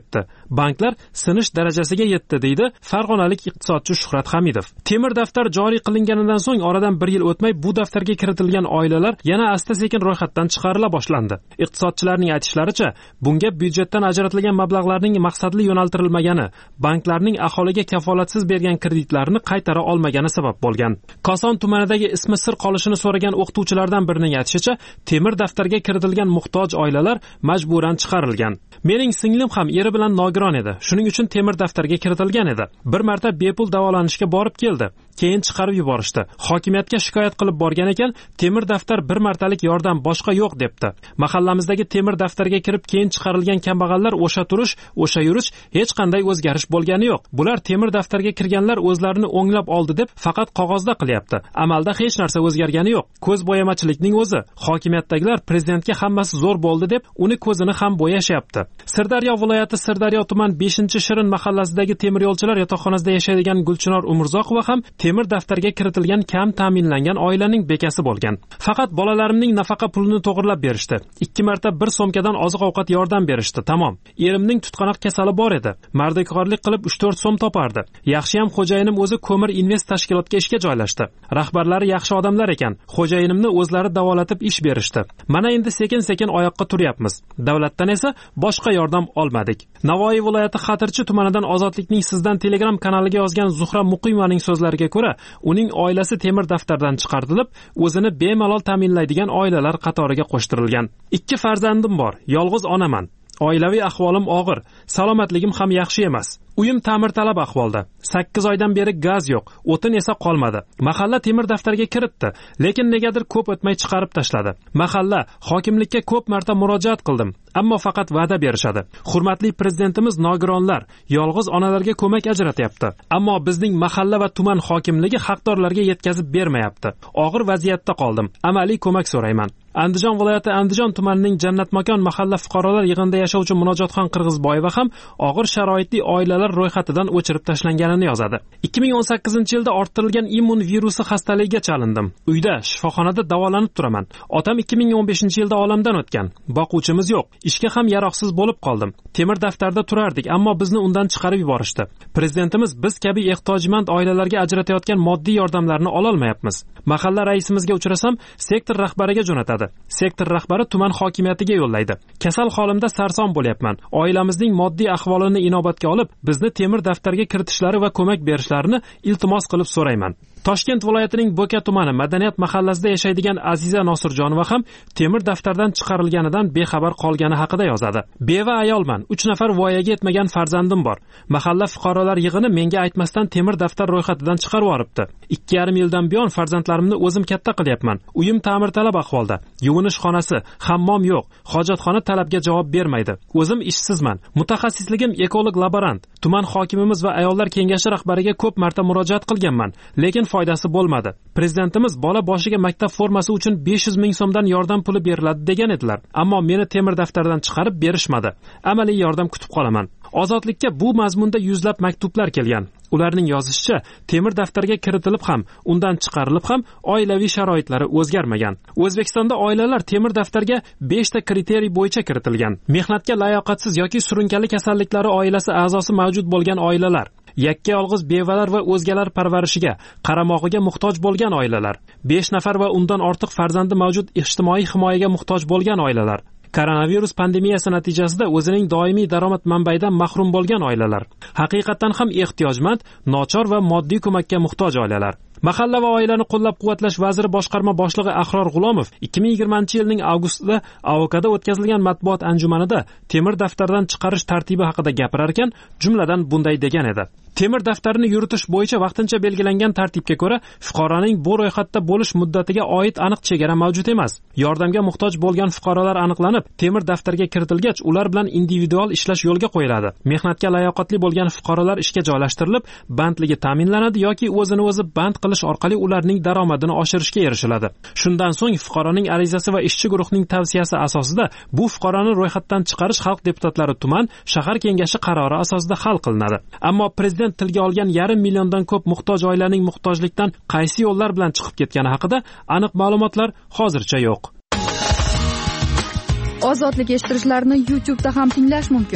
banklar sinish darajasiga yetdi, deydi farg'onalik iqtisodchi Shuhrat Hamidov. Temir daftar joriy qilinganidan so'ng oradan bir yil o'tmay bu daftarga kiritilgan oilalar yana asta-sekin ro'yxatdan chiqarila boshlandi. Iqtisodchilarning aytishlaricha, bunga byudjetdan ajratilgan mablag'larning maqsadli yo'naltirilmagani, banklarning aholiga kafolatsiz bergan kreditlarini qaytara olmagani sabab bo'lgan. Koson tumanidagi ismi sir qolishini so'ragan o'qituvchilardan birining aytishicha, temir daftarga kiritilgan muhtoj oilalar majburan chiqarilgan. Mening singlim ham eri bilan nogiron edi. Shuning uchun temir daftarga kiritilgan edi. Bir marta bepul davolanishga borib keldi. Keyin chiqarib yuborishdi. Hokimiyatga shikoyat qilib borgan ekan, temir daftar bir martalik yordam, boshqa yo'q debdi. Mahallamizdagi temir daftarga kirib keyin chiqarilgan kambag'allar o'sha turish, o'sha yurish hech qanday o'zgarish bo'lgani yo'q. Bular temir daftarga kirganlar o'zlarini o'nglab oldi deb faqat qog'ozda qilyapti. Amalda hech narsa o'zgargani yo'q. Ko'z bo'yamachilikning o'zi. Hokimiyatdagilar prezidentga hammasi zo'r bo'ldi deb uni ko'zini ham bo'yashyapti. Sirdaryo viloyati Sirdaryo tuman beshinchi Shirin mahallasidagi temir yo'lchilar yotoqxonasida yashaydigan Gulchinor Umurzoqova ham temir daftarga kiritilgan kam ta'minlangan oilaning bekasi bo'lgan. Faqat bolalarimning nafaqa pulini to'g'irlab berishdi. ikki marta bir so'mkadan oziq-ovqat yordam berishdi. Tamom. Erimning tutqanoq kasali bor edi. Mardikorlik qilib uch to'rt so'm topardi. Yaxshiyam xo'jayinim o'zi ko'mir invest tashkilotga ishga joylashdi. Rahbarlari yaxshi odamlar ekan. Xo'jayinimni o'zlari davolatib ish berishdi. Mana endi sekin-sekin oyoqqa turyapmiz. Davlatdan esa boshqa yordam olmadik. Navoiy viloyati Xatirchi tumanidan Ozodlikning sizdan Telegram kanaliga yozgan Zuhra Muqimiyaning so'zlariga ko'ra, uning oilasi temir daftardan chiqarilib, o'zini bemalol ta'minlaydigan oilalar qatoriga qo'shtirilgan. Ikki farzandim bor, yolg'iz onaman. Oilaviy ahvolim og'ir, salomatligim ham yaxshi emas. Uyim ta'mirtalab ahvolda. sakkiz oydan beri gaz yo'q, o'tin esa qolmadi. Mahalla temir daftarga kiritdi, lekin negadir ko'p o'tmay chiqarib tashladi. Mahalla hokimlikka ko'p marta murojaat qildim, ammo faqat va'da berishadi. Hurmatli prezidentimiz nogironlar, yolg'iz onalarga ko'mak ajratyapti, ammo bizning mahalla va tuman hokimligi haqdorlarga yetkazib bermayapti. Og'ir vaziyatda qoldim. Amaliy ko'mak so'rayman. Andijon viloyati Andijon tumanining Jannatmakon mahalla fuqarolar yig'inida yashovchi Munojotxon Qirg'izboyeva ham og'ir sharoitli oilalar ro'yxatidan o'chirib tashlanganini yozadi. ikki ming o'n sakkizinchi yilda orttirilgan immun virusi xastaligiga chalindim. Uyda, shifoxonada davolanib turaman. Otam ikki ming o'n beshinchi yilda olamdan o'tgan. Boquvchimiz yo'q. Ishga ham yaroqsiz bo'lib qoldim. Temir daftarda turardik, ammo bizni undan chiqarib yuborishdi. Prezidentimiz biz kabi ehtiyojmand oilalarga ajratayotgan moddiy yordamlarni ola olmayapmiz. Mahalla raisimizga uchrasam, sektor rahbariga jo'natadi. Sektor rahbari tuman hokimiyatiga yo'llaydi. Kasal holimda sarson bo'lyapman. Oilamizning moddiy ahvolini inobatga olib, bizni temir daftarga kiritishlari va ko'mak berishlarini iltimos qilib so'rayman. Toshkent viloyatining Bo'ka tumani Madaniyat mahallasida yashaydigan Aziza Nosirjonova ham temir daftardan chiqarilganidan bexabar qolgani haqida yozadi. Beva ayolman, uch nafar voyaga yetmagan farzandim bor. Mahalla fuqarolar yig'ini menga aytmasdan temir daftar ro'yxatidan chiqarib yuboribdi. ikki yarim yildan buyon farzandlarimni o'zim katta qilyapman. Uyim ta'mirtalab ahvolda. Yuvinish xonasi, hammom yo'q. Hojatxona talabga javob bermaydi. O'zim ishsizman. Mutaxassisligim ekolog laborant. Tuman hokimimiz va ayollar kengashi rahbariga ko'p marta murojaat qilganman, lekin foydasi bo'lmadi. Prezidentimiz bola boshiga maktab formasi uchun besh yuz ming so'mdan yordam puli beriladi degan edilar. Ammo meni temir daftardan chiqarib berishmadi. Amaliy yordam kutib qolaman. Ozodlikka bu mazmunda yuzlab maktublar kelgan. Ularning yozishicha, temir daftarga kiritilib ham, undan chiqarilib ham oilaviy sharoitlari o'zgarmagan. O'zbekistonda oilalar temir daftarga besh ta kriteriy bo'yicha kiritilgan. Mehnatga layoqatsiz yoki surunkali kasalliklari oilasi a'zosi mavjud bo'lgan oilalar, yakka yolg'iz bevalar va o'zgalar parvarishiga, qaramog'iga muhtoj bo'lgan oilalar, besh nafar va undan ortiq farzandi mavjud ijtimoiy himoyaga muhtoj bo'lgan oilalar, koronavirus pandemiyasi natijasida o'zining doimiy daromad manbaidan mahrum bo'lgan oilalar, haqiqatan ham ehtiyojmand, nochor va moddiy ko'makka muhtoj oilalar. Mahalla va oilani qo'llab-quvvatlash vaziri boshqarma boshlig'i Ahror G'ulomov ikki ming yigirmanchi yilning avgustida A O K'da o'tkazilgan matbuot anjumanida temir daftardan chiqarish tartibi haqida gapirar ekan, jumladan bunday degan edi. Temir daftarini yuritish bo'yicha vaqtincha belgilangan tartibga ko'ra fuqaroning bu ro'yxatda bo'lish muddatiga oid aniq chegara mavjud emas. Yordamga muhtoj bo'lgan fuqarolar aniqlanib, temir daftarga kiritilgach, ular bilan individual ishlash yo'lga qo'yiladi. Mehnatga layoqatli bo'lgan fuqarolar ishga joylashtirilib, bandligi ta'minlanadi yoki o'zini o'zi band qilish orqali ularning daromadini oshirishga erishiladi. Shundan so'ng fuqaroning arizasi va ishchi guruhning tavsiyasi asosida bu fuqaroni ro'yxatdan chiqarish xalq deputatlari tuman, shahar kengashi qarori asosida hal qilinadi. Ammo prezident tilga olgan yarim milliondan ko'p muhtoj oilaning muhtojlikdan qaysi yo'llar bilan chiqib ketgani haqida aniq ma'lumotlar hozircha yo'q. Ozodlik eshittirishlarini YouTube'da ham tinglash mumkin.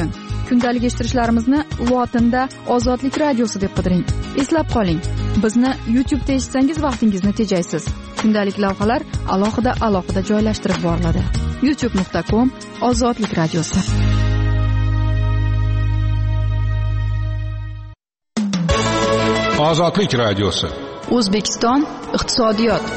Kundalik eshittirishlarimizni lotinda Ozodlik radiosi deb qidiring. Eslab qoling, bizni YouTube'da eshitsangiz vaqtingizni tejaysiz. Kundalik lavhalar alohida alohida joylashtirib boriladi. youtube nuqta com Ozodlik radiosi. Ozodlik radiosi. O'zbekiston iqtisodiyot.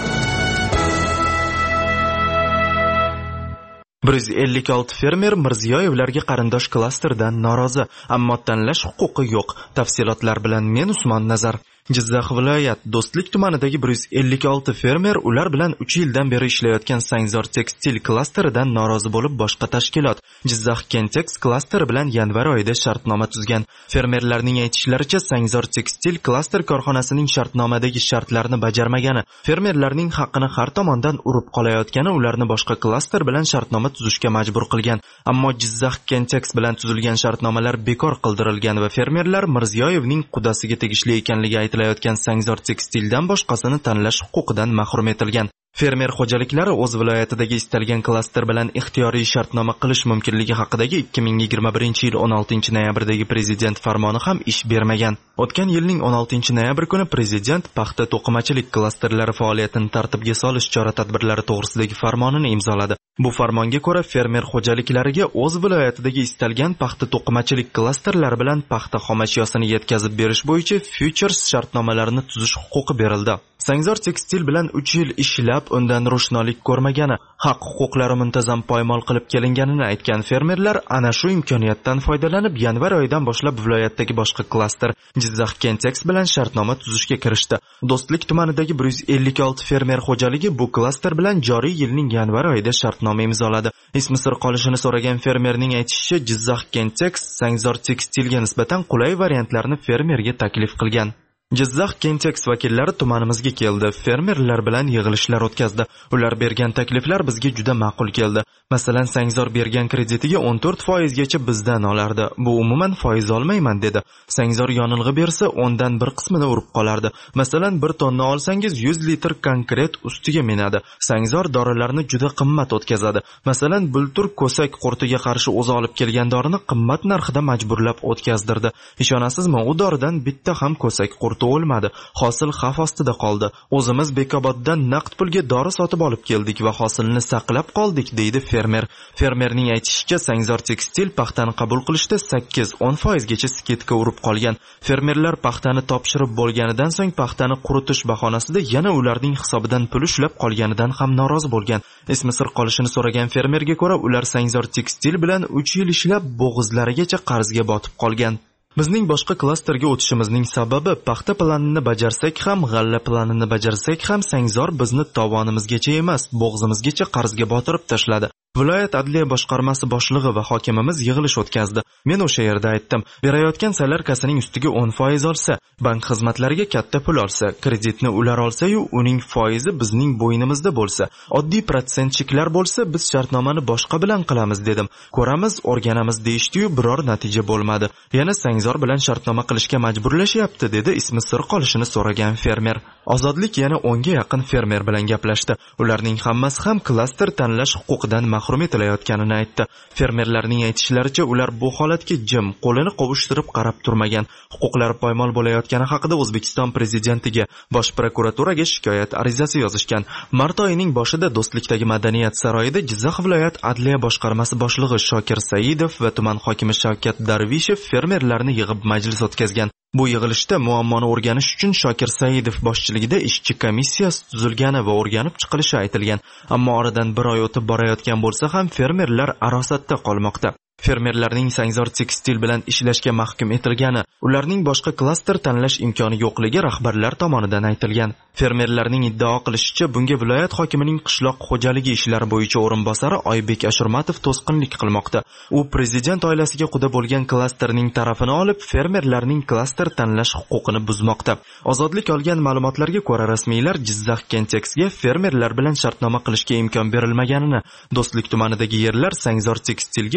bir yuz ellik olti fermer Mirziyoyevlarga qarindosh klasterdan norozi, ammo tanlash huquqi yo'q. Tafsilotlar bilan men Usmon Nazar. Jizzax viloyat Do'stlik tumanidagi bir yuz ellik olti fermer ular bilan uch yildan beri ishlayotgan Sangzor tekstil klasteridan norozi bo'lib boshqa tashkilot Jizzax Kentex klasteri bilan yanvar oyida shartnoma tuzgan. Fermerlarning aytishlaricha Sangzor tekstil klaster korxonasining shartnomadagi shartlarni bajarmagani, fermerlarning haqqini har tomondan urib qolayotgani ularni boshqa klaster bilan shartnoma tuzishga majbur qilgan. Ammo Jizzax Kentex bilan tuzilgan shartnomalar bekor qildirilgan va fermerlar Mirziyoyevning qudasiga tegishli ekanligi aytilgan. Sangzor tekstildan boshqasini tanlash huquqidan mahrum etilgan. Fermer xo'jaliklari o'z viloyatidagi istalgan klaster bilan ixtiyoriy shartnoma qilish mumkinligi haqidagi ikki ming yigirma birinchi yil o'n oltinchi noyabrdagi prezident farmoni ham ish bermagan. O'tgan yilning o'n oltinchi noyabr kuni prezident paxta to'qimachilik klasterlari faoliyatini tartibga solish chora-tadbirlari to'g'risidagi farmonini imzoladi. Bu farmonga ko'ra fermer xo'jaliklariga o'z viloyatidagi istalgan paxta to'qimachilik klasterlari bilan paxta xomashyosini yetkazib berish bo'yicha futures shartnomalarini tuzish huquqi berildi. Sangzor tekstil bilan uch yil ishlab undan ro'shnolik ko'rmagani, haq-huquqlari muntazam poymol qilib kelinganini aytgan fermerlar ana shu imkoniyatdan foydalanib yanvar oyidan boshlab viloyatdagi boshqa klaster Jizzax Kentex bilan shartnoma tuzishga kirishdi. Do'stlik tumanidagi bir yuz ellik olti fermer xo'jaligi bu klaster bilan joriy yilning yanvar oyida shartnoma imzoladi. Ismi sir qolishini so'ragan fermerning aytishicha, Jizzax Kentex Sangzor tekstilga nisbatan qulay variantlarni fermerga taklif qilgan. Jizzax Kentex vakillari tumanimizga keldi, fermerlar bilan yig'ilishlar o'tkazdi. Ular bergan takliflar bizga juda ma'qul keldi. Masalan, Sangzor bergan kreditiga o'n to'rt foiz gacha bizdan olardi. Bu umuman foiz olmayman dedi. Sangzor yonilg'i bersa, o'ndan bir qismini urib qolardi. Masalan, bir tonna olsangiz yuz litr konkret ustiga minadi. Sangzor dorilarni juda qimmat o'tkazadi. Masalan, bultur ko'sak qurtiga qarshi o'zi olib kelgan dorini qimmat narxida majburlab o'tkazdirdi. Ishonasizmi, u doridan bitta ham ko'sak qurti o'lmadi. Hosil xavf ostida qoldi. O'zimiz Bekoboddan naqd pulga dori sotib olib keldik va hosilni saqlab qoldik, deydi fermer. Fermerning aytishicha, Sangzor tekstil paxtani qabul qilishda sakkiz o'n foiz gacha sketka urib qolgan. Fermerlar paxtani topshirib bo'lganidan so'ng paxtani quritish bahonasida yana ularning hisobidan pul ushlab qolganidan ham norozi bo'lgan. Ismi sir qolishini so'ragan fermerga ko'ra, ular Sangzor tekstil bilan uch yil ishlab bo'g'izlarigacha qarzga botib qolgan. Bizning boshqa klasterga o'tishimizning sababi paxta planini bajarsak ham, g'alla planini bajarsak ham Sangzor bizni tovonimizgacha emas, bo'g'zimizgacha qarzga botirib tashladi. Viloyat adliya boshqarmasi boshlig'i va hokimimiz yig'ilish o'tkazdi. Men o'sha yerda aytdim, berayotgan salarkasining ustiga o'n foiz olsa, bank xizmatlariga katta pul olsa, kreditni ular olsa-yu, uning foizi bizning bo'ynimizda bo'lsa, oddiy protsentchiklar bo'lsa, biz shartnomani boshqa bilan qilamiz dedim. Ko'ramiz, o'rganamiz deyishdi-yu, biror natija bo'lmadi. Yana Sangzor bilan shartnoma qilishga majburlashyapti, dedi ismi sir qolishini so'ragan fermer. Ozodlik yana o'nga yaqin fermer bilan gaplashdi. Ularning hammasi ham klaster tanlash huquqidan mahrum etilayotganini aytdi. Fermerlarning aytishlaricha, ular bu holatga jim, qo'lini qovushtirib qarab turmagan. Huquqlari poymol bo'layotgani haqida O'zbekiston prezidentiga, Bosh prokuraturaga shikoyat arizasi yozishgan. Mart oyining boshida Do'stlikdagi Madaniyat saroyida Jizzax viloyat adliya boshqarmasi boshlig'i Shokir Saidov va tuman hokimi Shavkat Darvishev fermerlarni yig'ib majlis o'tkazgan. Bu yig'ilishda muammoni o'rganish uchun Shokir Saidov boshchiligida ishchi komissiyasi tuzilgani va o'rganib chiqilishi aytilgan. Ammo oradan bir oy o'tib borayotgan bo'lsa ham fermerlar arosatda qolmoqda. Fermerlarning Sangzor tekstil bilan ishlashga mahkum etilgani, ularning boshqa klaster tanlash imkoni yo'qligi rahbarlar tomonidan aytilgan. Fermerlarning iddao qilishicha, bunga viloyat hokimining qishloq xo'jaligi ishlari bo'yicha o'rinbosari Oybek Ashurmatov to'sqinlik qilmoqda. U prezident oilasiga quda bo'lgan klasterning tarafini olib, fermerlarning klaster tanlash huquqini buzmoqda. Ozodlik olgan ma'lumotlarga ko'ra, rasmiylar Jizzax Kentexga fermerlar bilan shartnoma qilishga imkon berilmaganini, Do'stlik tumanidagi yerlar Sangzor tekstilga bo'lib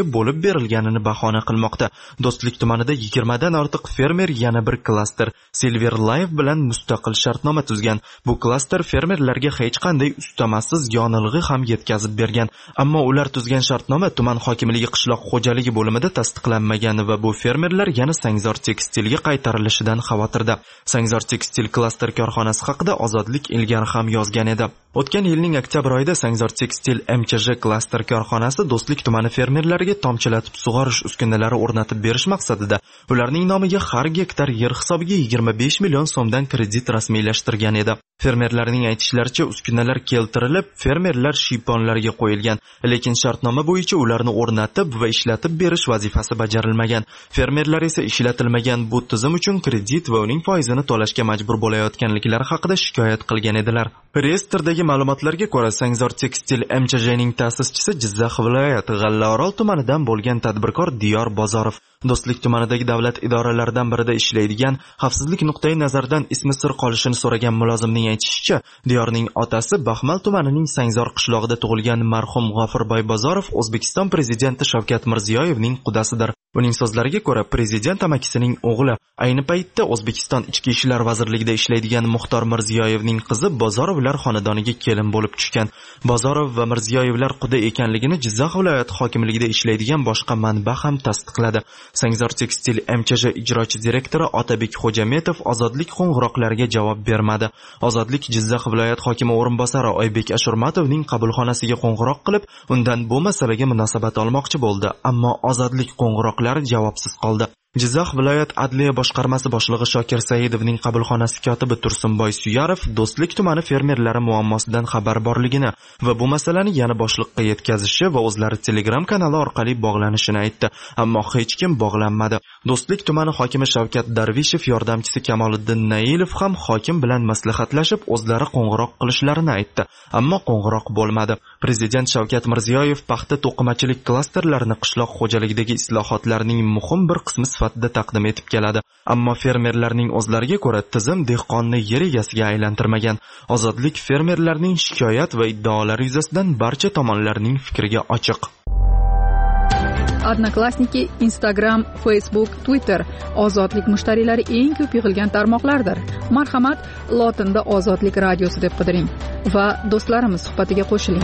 berilganini bahona qilmoqda. Do'stlik tumanida yigirmadan ortiq fermer yana bir klaster Silver Life bilan mustaqil shartnoma tuzgan. Bu klaster fermerlarga hech qanday ustamasiz yonilg'i ham yetkazib bergan. Ammo ular tuzgan shartnoma tuman hokimligi qishloq xo'jaligi bo'limida tasdiqlanmagan va bu fermerlar yana Sangzor tekstilga qaytarilishidan xavotirda. Sangzor tekstil klaster korxonasi haqida Ozodlik ilgari ham yozgan edi. O'tgan yilning oktyabr oyida Sangzor tekstil M Ch J klaster korxonasi Do'stlik tumani fermerlariga tomchilatib sug'orish uskunalari o'rnatib berish maqsadida ularning nomiga har gektar yer hisobiga yigirma besh million so'mdan kredit rasmiylashtirgan edi. Fermerlarning aytishlaricha, uskunalar keltirilib, fermerlar shiyponlariga qo'yilgan, lekin shartnoma bo'yicha ularni o'rnatib va ishlatib berish vazifasi bajarilmagan. Fermerlar esa ishlatilmagan bu tizim uchun kredit va uning foizini to'lashga majbur bo'layotganliklari haqida shikoyat qilgan edilar. Reyestrdagi ma'lumotlarga ko'ra, Sangzor tekstil M Ch J ning ta'sischisi Jizzax viloyati G'allaorol tumanidan bo'lgan tadbirkor Diyor Bozorov. Do'stlik tumanidagi davlat idoralaridan birida ishlaydigan, xavfsizlik nuqtai nazaridan ismi sir qolishini so'ragan mulozimning aytishicha, Diyorning otasi Baxmal tumanining Sangzor qishlog'ida tug'ilgan marhum G'ofurboy Bozorov O'zbekiston prezidenti Shavkat Mirziyoyevning qudasidir. Uning so'zlariga ko'ra, prezident amakisining o'g'li, ayni paytda O'zbekiston Ichki ishlar vazirligida ishlaydigan Muxtor Mirziyoyevning qizi Bozorovlar xonadoniga kelin bo'lib tushgan. Bozorov va Mirziyoyevlar quda ekanligini Jizzax viloyati hokimligida ishlaydigan boshqa manba ham tasdiqladi. Sangzor tekstil M Ch J ijrochi direktori Otabek Xo'jametov Ozodlik qo'ng'iroqlariga javob bermadi. Ozodlik Jizzax viloyat hokimi o'rinbosari Oybek Ashurmatovning qabulxonasiga qo'ng'iroq qilib, undan bu masalaga munosabat olmoqchi bo'ldi, ammo Ozodlik qo'ng'iroqlari javobsiz qoldi. Jizzax viloyat adliya boshqarmasi boshlig'i Shokir Saidovning qabulxonasi kotibi Tursunboy Suyarov Do'stlik tumani fermerlari muammosidan xabar borligini va bu masalani yana boshliqqa yetkazishi va o'zlari Telegram kanali orqali bog'lanishini aytdi, ammo hech kim bog'lanmadi. Do'stlik tumani hokimi Shavkat Darvishev yordamchisi Kamoliddin Nailov ham hokim bilan maslahatlashib, o'zlari qo'ng'iroq qilishlarini aytdi, ammo qo'ng'iroq bo'lmadi. Prezident Shavkat Mirziyoyev paxta to'qimachilik klasterlarini qishloq xo'jaligidagi islohotlarning muhim bir qismi sifatida taqdim etib keladi. Ammo fermerlarning o'zlariga ko'ra tizim dehqonni yer egasiga aylantirmagan. Ozodlik fermerlarning shikoyat va iddaolari yuzasidan barcha tomonlarning fikriga ochiq. Odnoklassniki, Instagram, Facebook, Twitter Ozodlik mushtariylari eng ko'p yig'ilgan tarmoqlardir. Marhamat, lotinda Ozodlik radiosi deb qidiring va do'stlarimiz suhbatiga qo'shiling.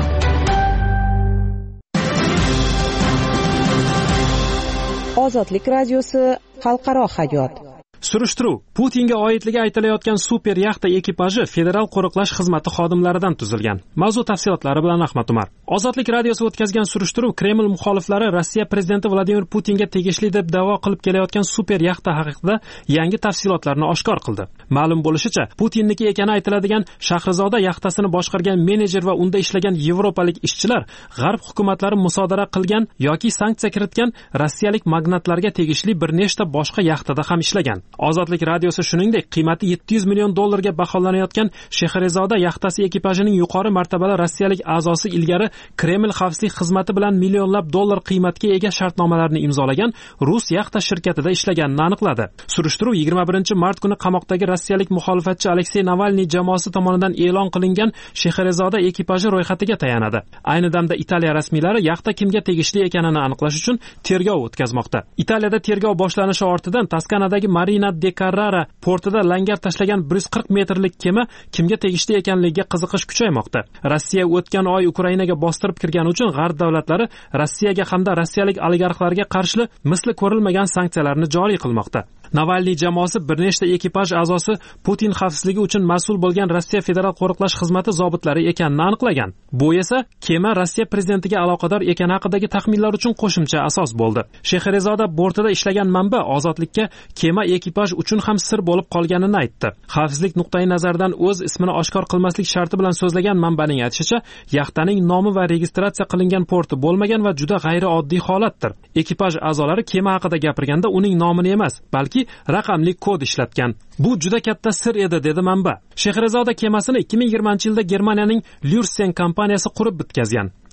Ozodlik radiosi xalqaro hayot. Surishtiruv Putinga oidligi aytilayotgan super yaxta ekipaji federal qo'riqlash xizmati xodimlaridan tuzilgan. Mavzu tafsilotlari bilan Ahmad Umar. Ozodlik radiosi o'tkazgan surishtiruv Kreml muxoliflari Rossiya prezidenti Vladimir Putinga tegishli deb da'vo qilib kelayotgan super yaxta haqida yangi tafsilotlarni oshkor qildi. Ma'lum bo'lishicha, Putinniki ekani aytiladigan Shahrizoda yaxtasini boshqargan menejer va unda ishlagan yevropalik ishchilar g'arb hukumatlari musodara qilgan yoki sanksiya kiritgan rossiyalik magnatlarga tegishli bir nechta boshqa yaxtada ham ishlagan. Ozodlik radiosi shuningdek, qiymati yetti yuz million dollarga baholanayotgan Shahrizoda yaxtasi ekipajining yuqori martabali rossiyalik a'zosi ilgari Kreml xavfsizlik xizmati bilan millionlab dollar qiymatga ega shartnomalarni imzolagan rus yaxta shirkatida ishlaganini aniqladi. Surishtiruv yigirma birinchi mart kuni qamoqdagi rossiyalik muxolifatchi Aleksey Navalniy jamoasi tomonidan e'lon qilingan Shahrizoda ekipaji ro'yxatiga tayanadi. Ayni damda Italiya rasmiylari yaxta kimga tegishli ekanini aniqlash uchun tergov o'tkazmoqda. Italiyada tergov boshlanishi ortidan Toskanadagi Marina de Carrara portida langar tashlagan bir yuz qirq metrlik kema kimga tegishli ekanligiga qiziqish kuchaymoqda. Rossiya o'tgan oy Ukrainaga bostirib kirgani uchun g'arb davlatlari Rossiyaga hamda rossiyalik oligarxlarga qarshi misli ko'rilmagan sanksiyalarni joriy qilmoqda. Navalniy jamoasi bir nechta ekipaj a'zosi Putin xavfsizligi uchun mas'ul bo'lgan Rossiya federal qo'riqlash xizmati zobitlari ekanini aniqlagan. Bu esa kema Rossiya prezidentiga aloqador ekani haqidagi taxminlar uchun qo'shimcha asos bo'ldi. Shahrizoda bortida ishlagan manba Ozodlikka kema ekipaj uchun ham sir bo'lib qolganini aytdi. Xavfsizlik nuqtai nazaridan o'z ismini oshkor qilmaslik sharti bilan so'zlagan manbaning aytishicha, yaxtaning nomi va registratsiya qilingan porti bo'lmagan va juda g'ayrioddiy holatdir. Ekipaj a'zolari kema haqida gapirganda uning nomini emas, balki raqamli kod ishlatgan. Bu juda katta sir edi, dedi manba. Shahrizoda kemasini ikki ming yigirmanchi yilda Germaniyaning Lürsen kompaniyasi qurib bitkazgan.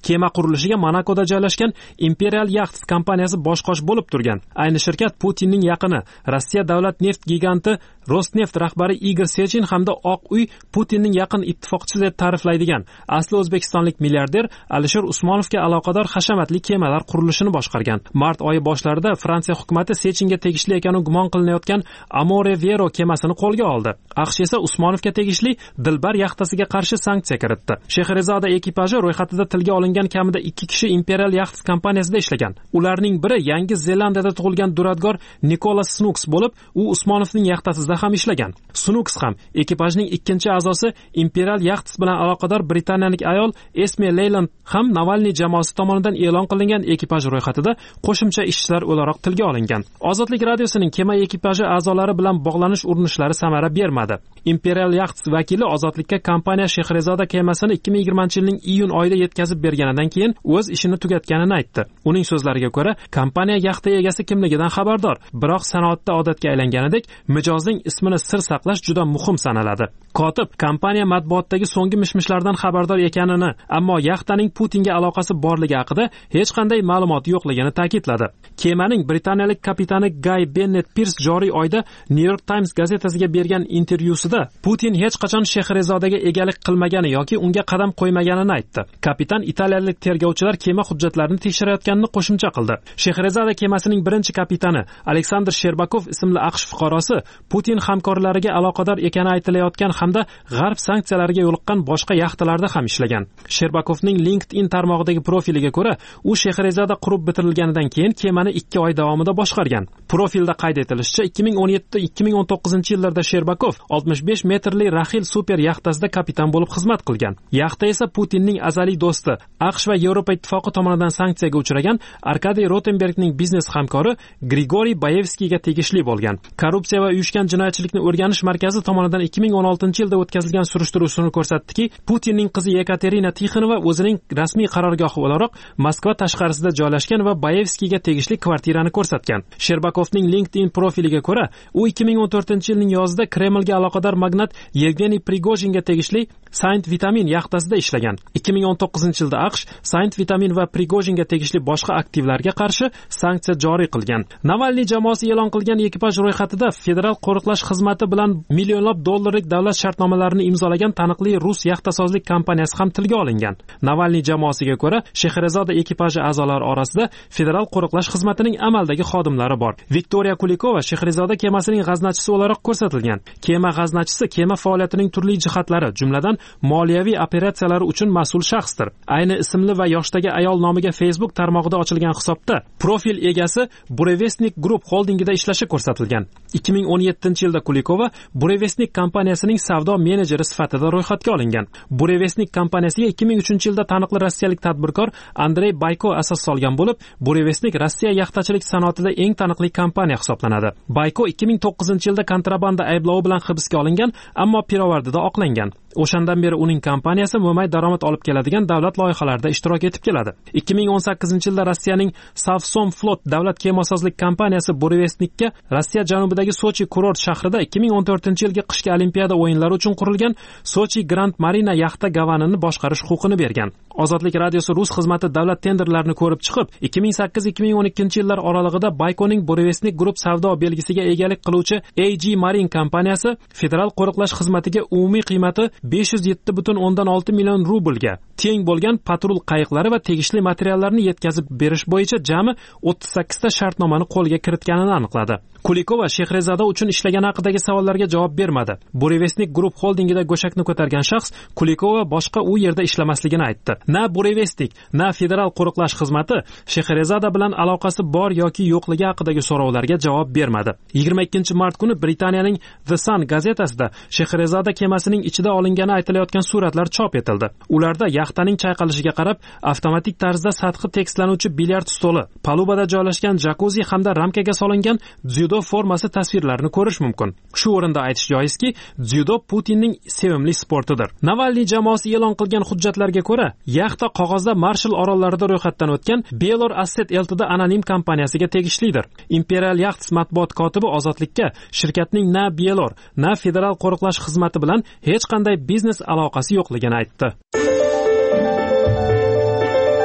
Kema qurilishiga Monakoda joylashgan Imperial Yachts kompaniyasi bosh qosh bo'lib turgan. Ayni shirkat Putinning yaqini Rossiya davlat neft giganti Rosneft rahbari Igor Sechin hamda Oq uy Putinning yaqin ittifoqchisi deb ta'riflaydigan asli o'zbekistonlik milliarder Alisher Usmonovga aloqador hashamatli kemalar qurilishini boshqargan. Mart oyi boshlarida Fransiya hukumatati Sechinga tegishli ekani gumon qilinayotgan Amore Vero kemasini qo'lga oldi. AQSh esa Usmonovga tegishli Dilbar yaxtasiga qarshi sanksiya kiritdi. Shehrizoda ekipaji ro'yxatida tilga olingan kamida ikki kishi Imperial Yachts kompaniyasida ishlagan. Ularning biri Yangi Zelandiyada tug'ilgan duradgor Nikolas Snooks bo'lib, u Usmonovning yaxtasida ham ishlagan. Snooks ham ekipajning ikkinchi a'zosi Imperial Yachts bilan aloqador britaniyalik ayol Esme Leyland ham Navalniy jamoasi tomonidan e'lon qilingan ekipaj ro'yxatida qo'shimcha ishchilar o'laroq tilga olingan. Ozodlik radiosining kema ekipaji a'zolari bilan bog'lanish urinishlari samara bermadi. Imperial Yachts vakili Ozodlikka kompaniya Shehrizoda kemasini ikki ming yigirmanchi yilning iyun oyida yetkazib berganidan keyin o'z ishini tugatganini aytdi. Uning so'zlariga ko'ra, kompaniya yaxta egasi kimligidan xabardor, biroq sanoatda odatga aylanganidek mijozning ismini sir saqlash juda muhim sanaladi. Kotib kompaniya matbuotdagi so'nggi mishmishlardan xabardor ekanini, ammo yaxtaning Putinga aloqasi borligi haqida hech qanday ma'lumot yo'qligini ta'kidladi. Kemaning britaniyalik kapitani Guy Bennett Pierce joriy oyda New York Times gazetasiga bergan intervyusida Putin hech qachon Shehrizodaga egalik qilmagani yoki unga qadam qo'ymaganini aytdi. Kapitan italiyalik tergovchilar kema hujjatlarini tekshirayotganini qo'shimcha qildi. Shehrizoda kemasining birinchi kapitani Aleksandr Sherbakov ismli AQSh fuqarosi Putin hamkorlariga aloqador ekani aytilayotgan hamda g'arb sanksiyalariga yo'liqqan boshqa yaxtalarda ham ishlagan. Sherbakovning LinkedIn tarmog'idagi profiliga ko'ra, u Shehrizoda qurib bitirilganidan keyin kemani ikki oy davomida boshqargan. Profilda qayd etilishicha, ikki ming o'n yetti ikki ming o'n to'qqizinchi yillarda Sherbakov oltmish besh metrli Rahil super yaxtasida kapitan bo'lib xizmat qilgan. Yaxta esa Putinning azaliy do'sti, AQSh va Yevropa ittifoqi tomonidan sanksiyaga uchragan Arkadiy Rotenbergning biznes hamkori Grigoriy Bayevskiyga tegishli bo'lgan. Korrupsiya va uyushgan jinoyatchilikni o'rganish markazi tomonidan ikki ming o'n oltinchi yilda o'tkazilgan surishtiruv suni ko'rsatdiki, Putinning qizi Yekaterina Tixonova o'zining rasmiy qarorgohi o'laroq Moskva tashqarisida joylashgan va Bayevskiyga tegishli kvartirani ko'rsatgan. Sherbakovning LinkedIn profiliga ko'ra, u ikki ming o'n to'rtinchi yilning yozida Kremlga aloqador magnat Yevgeniy Prigojinga tegishli Saint Vitamin yaxtasida ishlagan. ikki ming o'n to'qqizinchi yilda AQSh Saint Vitamin va Prigojinga tegishli boshqa aktivlarga qarshi sanksiya joriy qilgan. Navalniy jamoasi e'lon qilgan ekipaj ro'yxatida federal qo'riqlash xizmati bilan millionlab dollarlik davlat shartnomalarini imzolagan taniqli rus yaxtasozlik kompaniyasi ham tilga olingan. Navalniy jamoasiga ko'ra, Shehrizoda ekipaji a'zolari orasida federal qo'riqlash xizmatining amaldagi xodimlari bor. Viktoriya Kulikova Shehrizoda kemasining g'aznachisi o'laroq ko'rsatilgan. Kema g'aznachisi kema faoliyatining turli jihatlari, jumladan moliyaviy operatsiyalari uchun mas'ul shaxsdir. Ayni ismli va yoshdagi ayol nomiga Facebook tarmog'ida ochilgan hisobda profil egasi Burevestnik Group holdingida ishlashi ko'rsatilgan. ikki ming o'n yettinchi yilda Kulikova Burevestnik kompaniyasining savdo menejeri sifatida ro'yxatga olingan. Burevestnik kompaniyasiga ikki ming uchinchi yilda taniqli rossiyalik tadbirkor Andrey Bayko asos solgan bo'lib, Burevestnik Rossiya yaxtachilik sanoatida eng taniqli kompaniya hisoblanadi. Bayko ikki ming to'qqizinchi yilda kontrabanda ayblovi bilan hibsga olingan, ammo pirovardida oqlangan. O'shandan beri uning kompaniyasi mo'may daromad olib keladigan davlat loyihalarida ishtirok etib keladi. ikki ming o'n sakkizinchi yilda Rossiyaning Savsom Flot davlat kemasozlik kompaniyasi Burevestnikka Rossiya janubidagi Sochi kurort shahrida ikki ming o'n to'rtinchi yilgi qishki olimpiada o'yinlari uchun qurilgan Sochi Grand Marina yaxta gavanini boshqarish huquqini bergan. Ozodlik radiosi rus xizmati davlat tenderlarini ko'rib chiqib, ikki ming sakkiz ikki ming o'n ikkinchi yillar oralig'ida Baykoning Burevestnik Group savdo belgisiga egalik qiluvchi A G Marine kompaniyasi federal qo'riqlash xizmatiga umumiy qiymati besh yuz yetti butun o'ndan olti million rublga teng bo'lgan patrul qayiqlari va tegishli materiallarni yetkazib berish bo'yicha jami o'ttiz sakkizta shartnomani qo'lga kiritganini aniqladi. Kulikova Shehrizoda uchun ishlagan haqidagi savollarga javob bermadi. Burevestnik Group holdingida go'shakni ko'targan shaxs Kulikova boshqa u yerda ishlamasligini aytdi. Na Burevestnik, na federal qo'riqlash xizmati Shehrizoda bilan aloqasi bor yoki yo'qligi haqidagi so'rovlarga javob bermadi. yigirma ikkinchi mart kuni Britaniyaning The Sun gazetasida Shehrizoda kemasining ichida olingani aytilayotgan suratlar chop etildi. Ularda yaxtaning chayqalishiga qarab, avtomatik tarzda sathi tekislanuvchi bilyard stoli, palubada joylashgan jakuzi hamda ramkaga solingan dzyudo formasi tasvirlarini ko'rish mumkin. Shu o'rinda aytish joizki, dzyudo Putinning sevimli sportidir. Navalniy jamoasi e'lon qilgan hujjatlarga ko'ra, yaxta qog'ozda Marshall orollarida ro'yxatdan o'tgan Belor Asset Ltd anonim kompaniyasiga tegishlidir. Imperial Yachts matbuot kotibi Ozodlikka shirkatning na Belor, na federal qo'riqlash xizmati bilan hech qanday biznes aloqasi yo'qligini aytdi.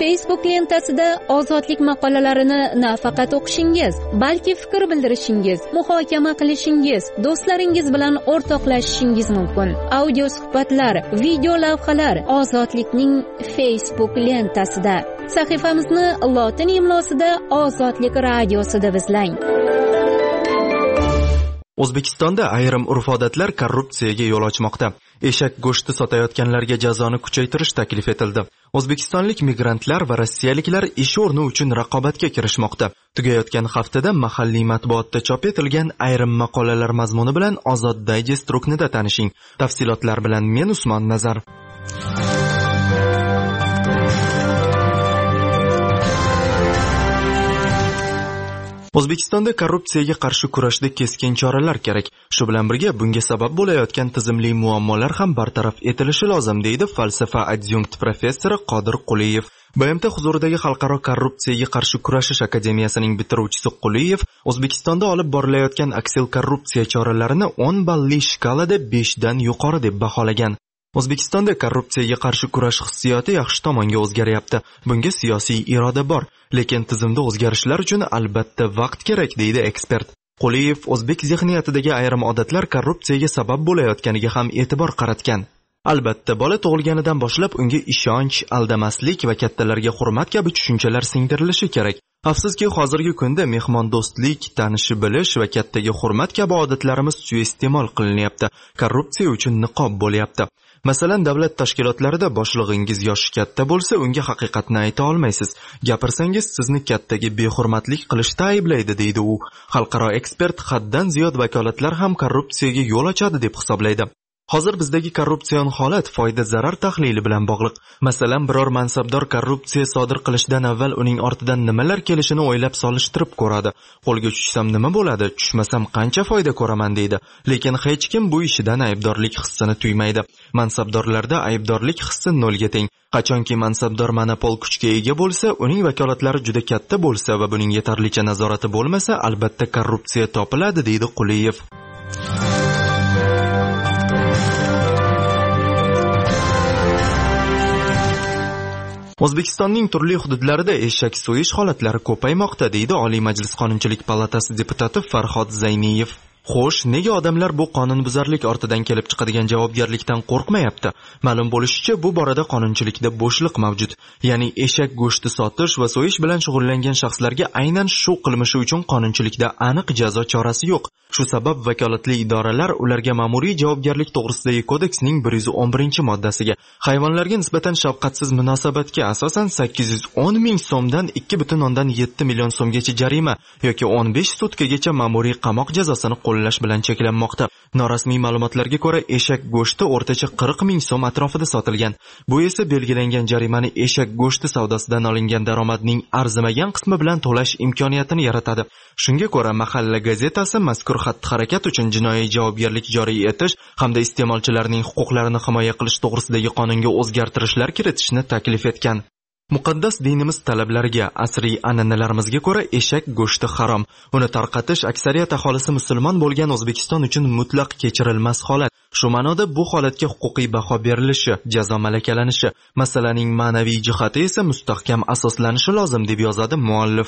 Facebook lentasida ozodlik maqolalarini nafaqat o'qishingiz, balki fikr bildirishingiz, muhokama qilishingiz, do'stlaringiz bilan o'rtoqlashishingiz mumkin. Audio suhbatlar, video lavhalar ozodlikning Facebook lentasida. Sahifamizni lotin imlosida Ozodlik radiosida izlang. O'zbekistonda ayrim urf-odatlar korrupsiyaga yo'l ochmoqda. Eshak go'shti sotayotganlarga jazoni kuchaytirish taklif etildi. O'zbekistonlik migrantlar va rossiyaliklar ish o'rni uchun raqobatga kirishmoqda. Tugayotgan haftada mahalliy matbuotda chop etilgan ayrim maqolalar mazmuni bilan Ozod Digest ruknida tanishing. Tafsilotlar bilan men Usmon Nazar. O'zbekistonda korrupsiyaga qarshi kurashda keskin choralar kerak. Shu bilan birga bunga sabab bo'layotgan tizimli muammolar ham bartaraf etilishi lozim, deydi falsafa adjunkt professori Qodir Quliyev. B M T huzuridagi Xalqaro korrupsiyaga qarshi kurashish akademiyasining bitiruvchisi Quliyev O'zbekistonda olib borilayotgan aksil korrupsiya choralarini o'n balli shkalada besh dan yuqori deb baholagan. O'zbekistonda korrupsiyaga qarshi kurash hissiyoti yaxshi tomonga o'zgaryapti. Bunga siyosiy iroda bor, lekin tizimda o'zgarishlar uchun albatta vaqt kerak, deydi ekspert. Quliyev o'zbek zehniyatidagi ayrim odatlar korrupsiyaga sabab bo'layotganiga ham e'tibor qaratgan. Albatta, bola tug'ilganidan boshlab unga ishonch, aldamaslik va kattalarga hurmat kabi tushunchalar singdirilishi kerak. Afsuski, hozirgi kunda mehmondo'stlik, tanishi bilish va kattaga hurmat kabi odatlarimiz suiiste'mol qilinyapti. Korrupsiya uchun niqob bo'lyapti. Masalan, davlat tashkilotlarida boshlig'ingiz yoshi katta bo'lsa, unga haqiqatni ayta olmaysiz. Gapirsangiz, sizni kattaga behurmatlik qilishda ayblaydi, deydi u. Xalqaro ekspert haddan ziyod vakolatlar ham korrupsiyaga yo'l ochadi deb hisoblaydi. Hozir bizdagi korrupsion holat foyda-zarar tahlili bilan bog'liq. Masalan, biror mansabdor korrupsiya sodir qilishdan avval uning ortidan nimalar kelishini o'ylab solishtirib ko'radi. Qo'lga tushsam nima bo'ladi, tushmasam qancha foyda ko'raman deydi. Lekin hech kim bu ishidan aybdorlik hissini tuymaydi. Mansabdorlarda aybdorlik hissi nolga teng. Qachonki mansabdor monopol kuchga ega bo'lsa, uning vakolatlari juda katta bo'lsa va buning yetarlicha nazorati bo'lmasa, albatta korrupsiya topiladi, deydi Quliyev. O'zbekistonning turli hududlarida eshak so'yish holatlari ko'paymoqda, deydi Oliy Majlis Qonunchilik palatasi deputati Farhod Zayniyev. Xo'sh, nega odamlar bu qonunbuzarlik ortidan kelib chiqadigan javobgarlikdan qo'rqmayapti? Ma'lum bo'lishicha, bu borada qonunchilikda bo'shliq mavjud. Ya'ni eshak go'shti sotish va so'yish bilan shug'ullangan shaxslarga aynan shu qilmishi uchun qonunchilikda aniq jazo chorasi yo'q. Shu sabab vakolatli idoralar ularga ma'muriy javobgarlik to'g'risidagi kodeksning bir yuz o'n birinchi moddasiga hayvonlarga nisbatan shafqatsiz munosabatga asosan sakkiz yuz o'n ming so'mdan ikki butun o'ndan yetti million so'mgacha jarima yoki o'n besh sutkagacha ma'muriy qamoq jazosini qo'llash bilan cheklanmoqda. Norasmiy ma'lumotlarga ko'ra, eshak go'shti o'rtacha qirq ming so'm atrofida sotilgan. Bu esa belgilangan jarimani eshak go'shti savdosidan olingan daromadning arzimagan qismi bilan to'lash imkoniyatini yaratadi. Shunga ko'ra, Mahalla gazetasi mazkur xatti-harakat uchun jinoiy javobgarlik joriy etish hamda iste'molchilarning huquqlarini himoya qilish to'g'risidagi qonunga o'zgartirishlar kiritishni taklif etgan. Muqaddas dinimiz talablariga, asriy an'analarimizga ko'ra eshak go'shti harom. Uni tarqatish aksariyat aholisi musulmon bo'lgan O'zbekiston uchun mutlaq kechirilmas holat. Shu ma'noda bu holatga huquqiy baho berilishi, jazo malakalanishi, masalaning ma'naviy jihati esa mustahkam asoslanishi lozim, deb yozadi muallif.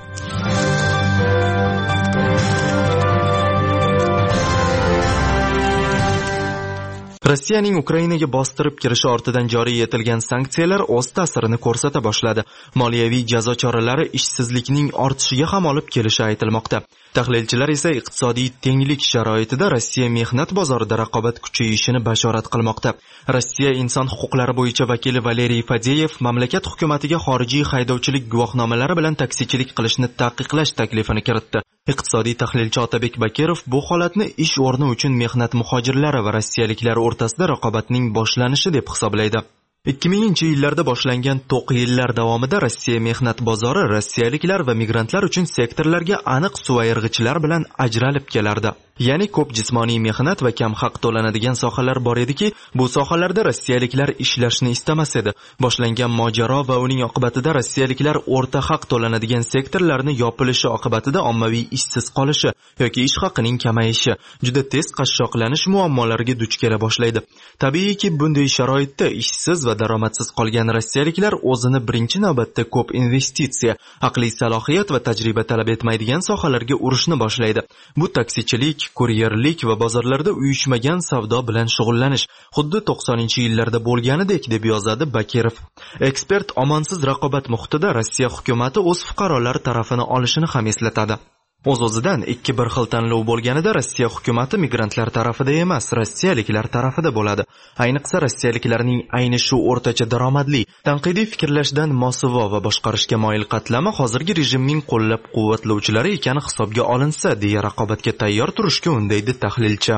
Rossiyaning Ukrainaga bostirib kirishi ortidan joriy etilgan sanksiyalar o'z ta'sirini ko'rsata boshladi. Moliyaviy jazo choralari ishsizlikning ortishiga ham olib kelishi aytilmoqda. Tahlilchilar esa iqtisodiy tenglik sharoitida Rossiya mehnat bozorida raqobat kuchayishini bashorat qilmoqda. Rossiya inson huquqlari bo'yicha vakili Valeriy Fadeyev mamlakat hukumatiga xorijiy haydovchilik guvohnomalari bilan taksichilik qilishni taqiqlash taklifini kiritdi. Iqtisodiy tahlilchi Otabek Bakirov bu holatni ish o'rni uchun mehnat muhojirlari va rossiyaliklar o'rtasida raqobatning boshlanishi deb hisoblaydi. ikki minginchi yillarda boshlangan to'q yillar davomida Rossiya mehnat bozori rossiyaliklar va migrantlar uchun sektorlarga aniq suvayirg'ichlar bilan ajralib kelardi. Ya'ni ko'p jismoniy mehnat va kam haq to'lanadigan sohalar bor ediki, bu sohalarda rossiyaliklar ishlashni istamas edi. Boshlangan mojaro va uning oqibatida rossiyaliklar o'rta haq to'lanadigan sektorlarni yopilishi oqibatida ommaviy ishsiz qolishi yoki ish haqining kamayishi, juda tez qashshoqlanish muammolariga duch kela boshlaydi. Tabiiyki, bunday sharoitda ishsiz va daromadsiz qolgan rossiyaliklar o'zini birinchi navbatda ko'p investitsiya, aqliy salohiyat va tajriba talab etmaydigan sohalarga urishni boshlaydi. Bu taksichilik, kuryerlik va bozorlarda uyushmagan savdo bilan shug'ullanish, xuddi to'qsoninchi yillarda bo'lganidek, deb yozadi Bakirov. Ekspert omonsiz raqobat muhitida Rossiya hukumatı o'z fuqarolari tarafini olishini ham eslatadi. O'z-o'zidan ikki bir xil tanlov bo'lganida Rossiya hukumatı migrantlar tarafida emas, rossiyaliklar tarafida bo'ladi. Ayniqsa rossiyaliklarning ayni shu o'rtacha daromadli, tanqidiy fikrlashdan mosuvo va boshqarishga moyil qatlami hozirgi rejimning qo'llab-quvvatlovchilari ekani hisobga olinsa, deya raqobatga tayyor turishga undaydi tahlilchi.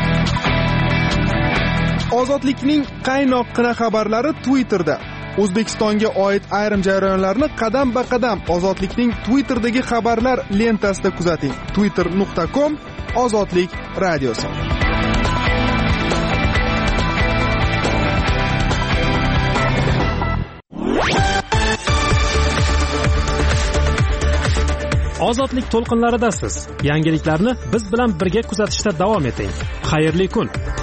Ozodlikning qaynoqqina xabarlari Twitterda. O'zbekistonga oid ayrim jarayonlarni qadam-ba-qadam Ozodlikning Twitterdagi xabarlar lentasida kuzating. twitter nuqta com Ozodlik radiosi. Ozodlik to'lqinlaridasiz. Yangiliklarni biz bilan birga kuzatishda davom eting. Xayrli kun.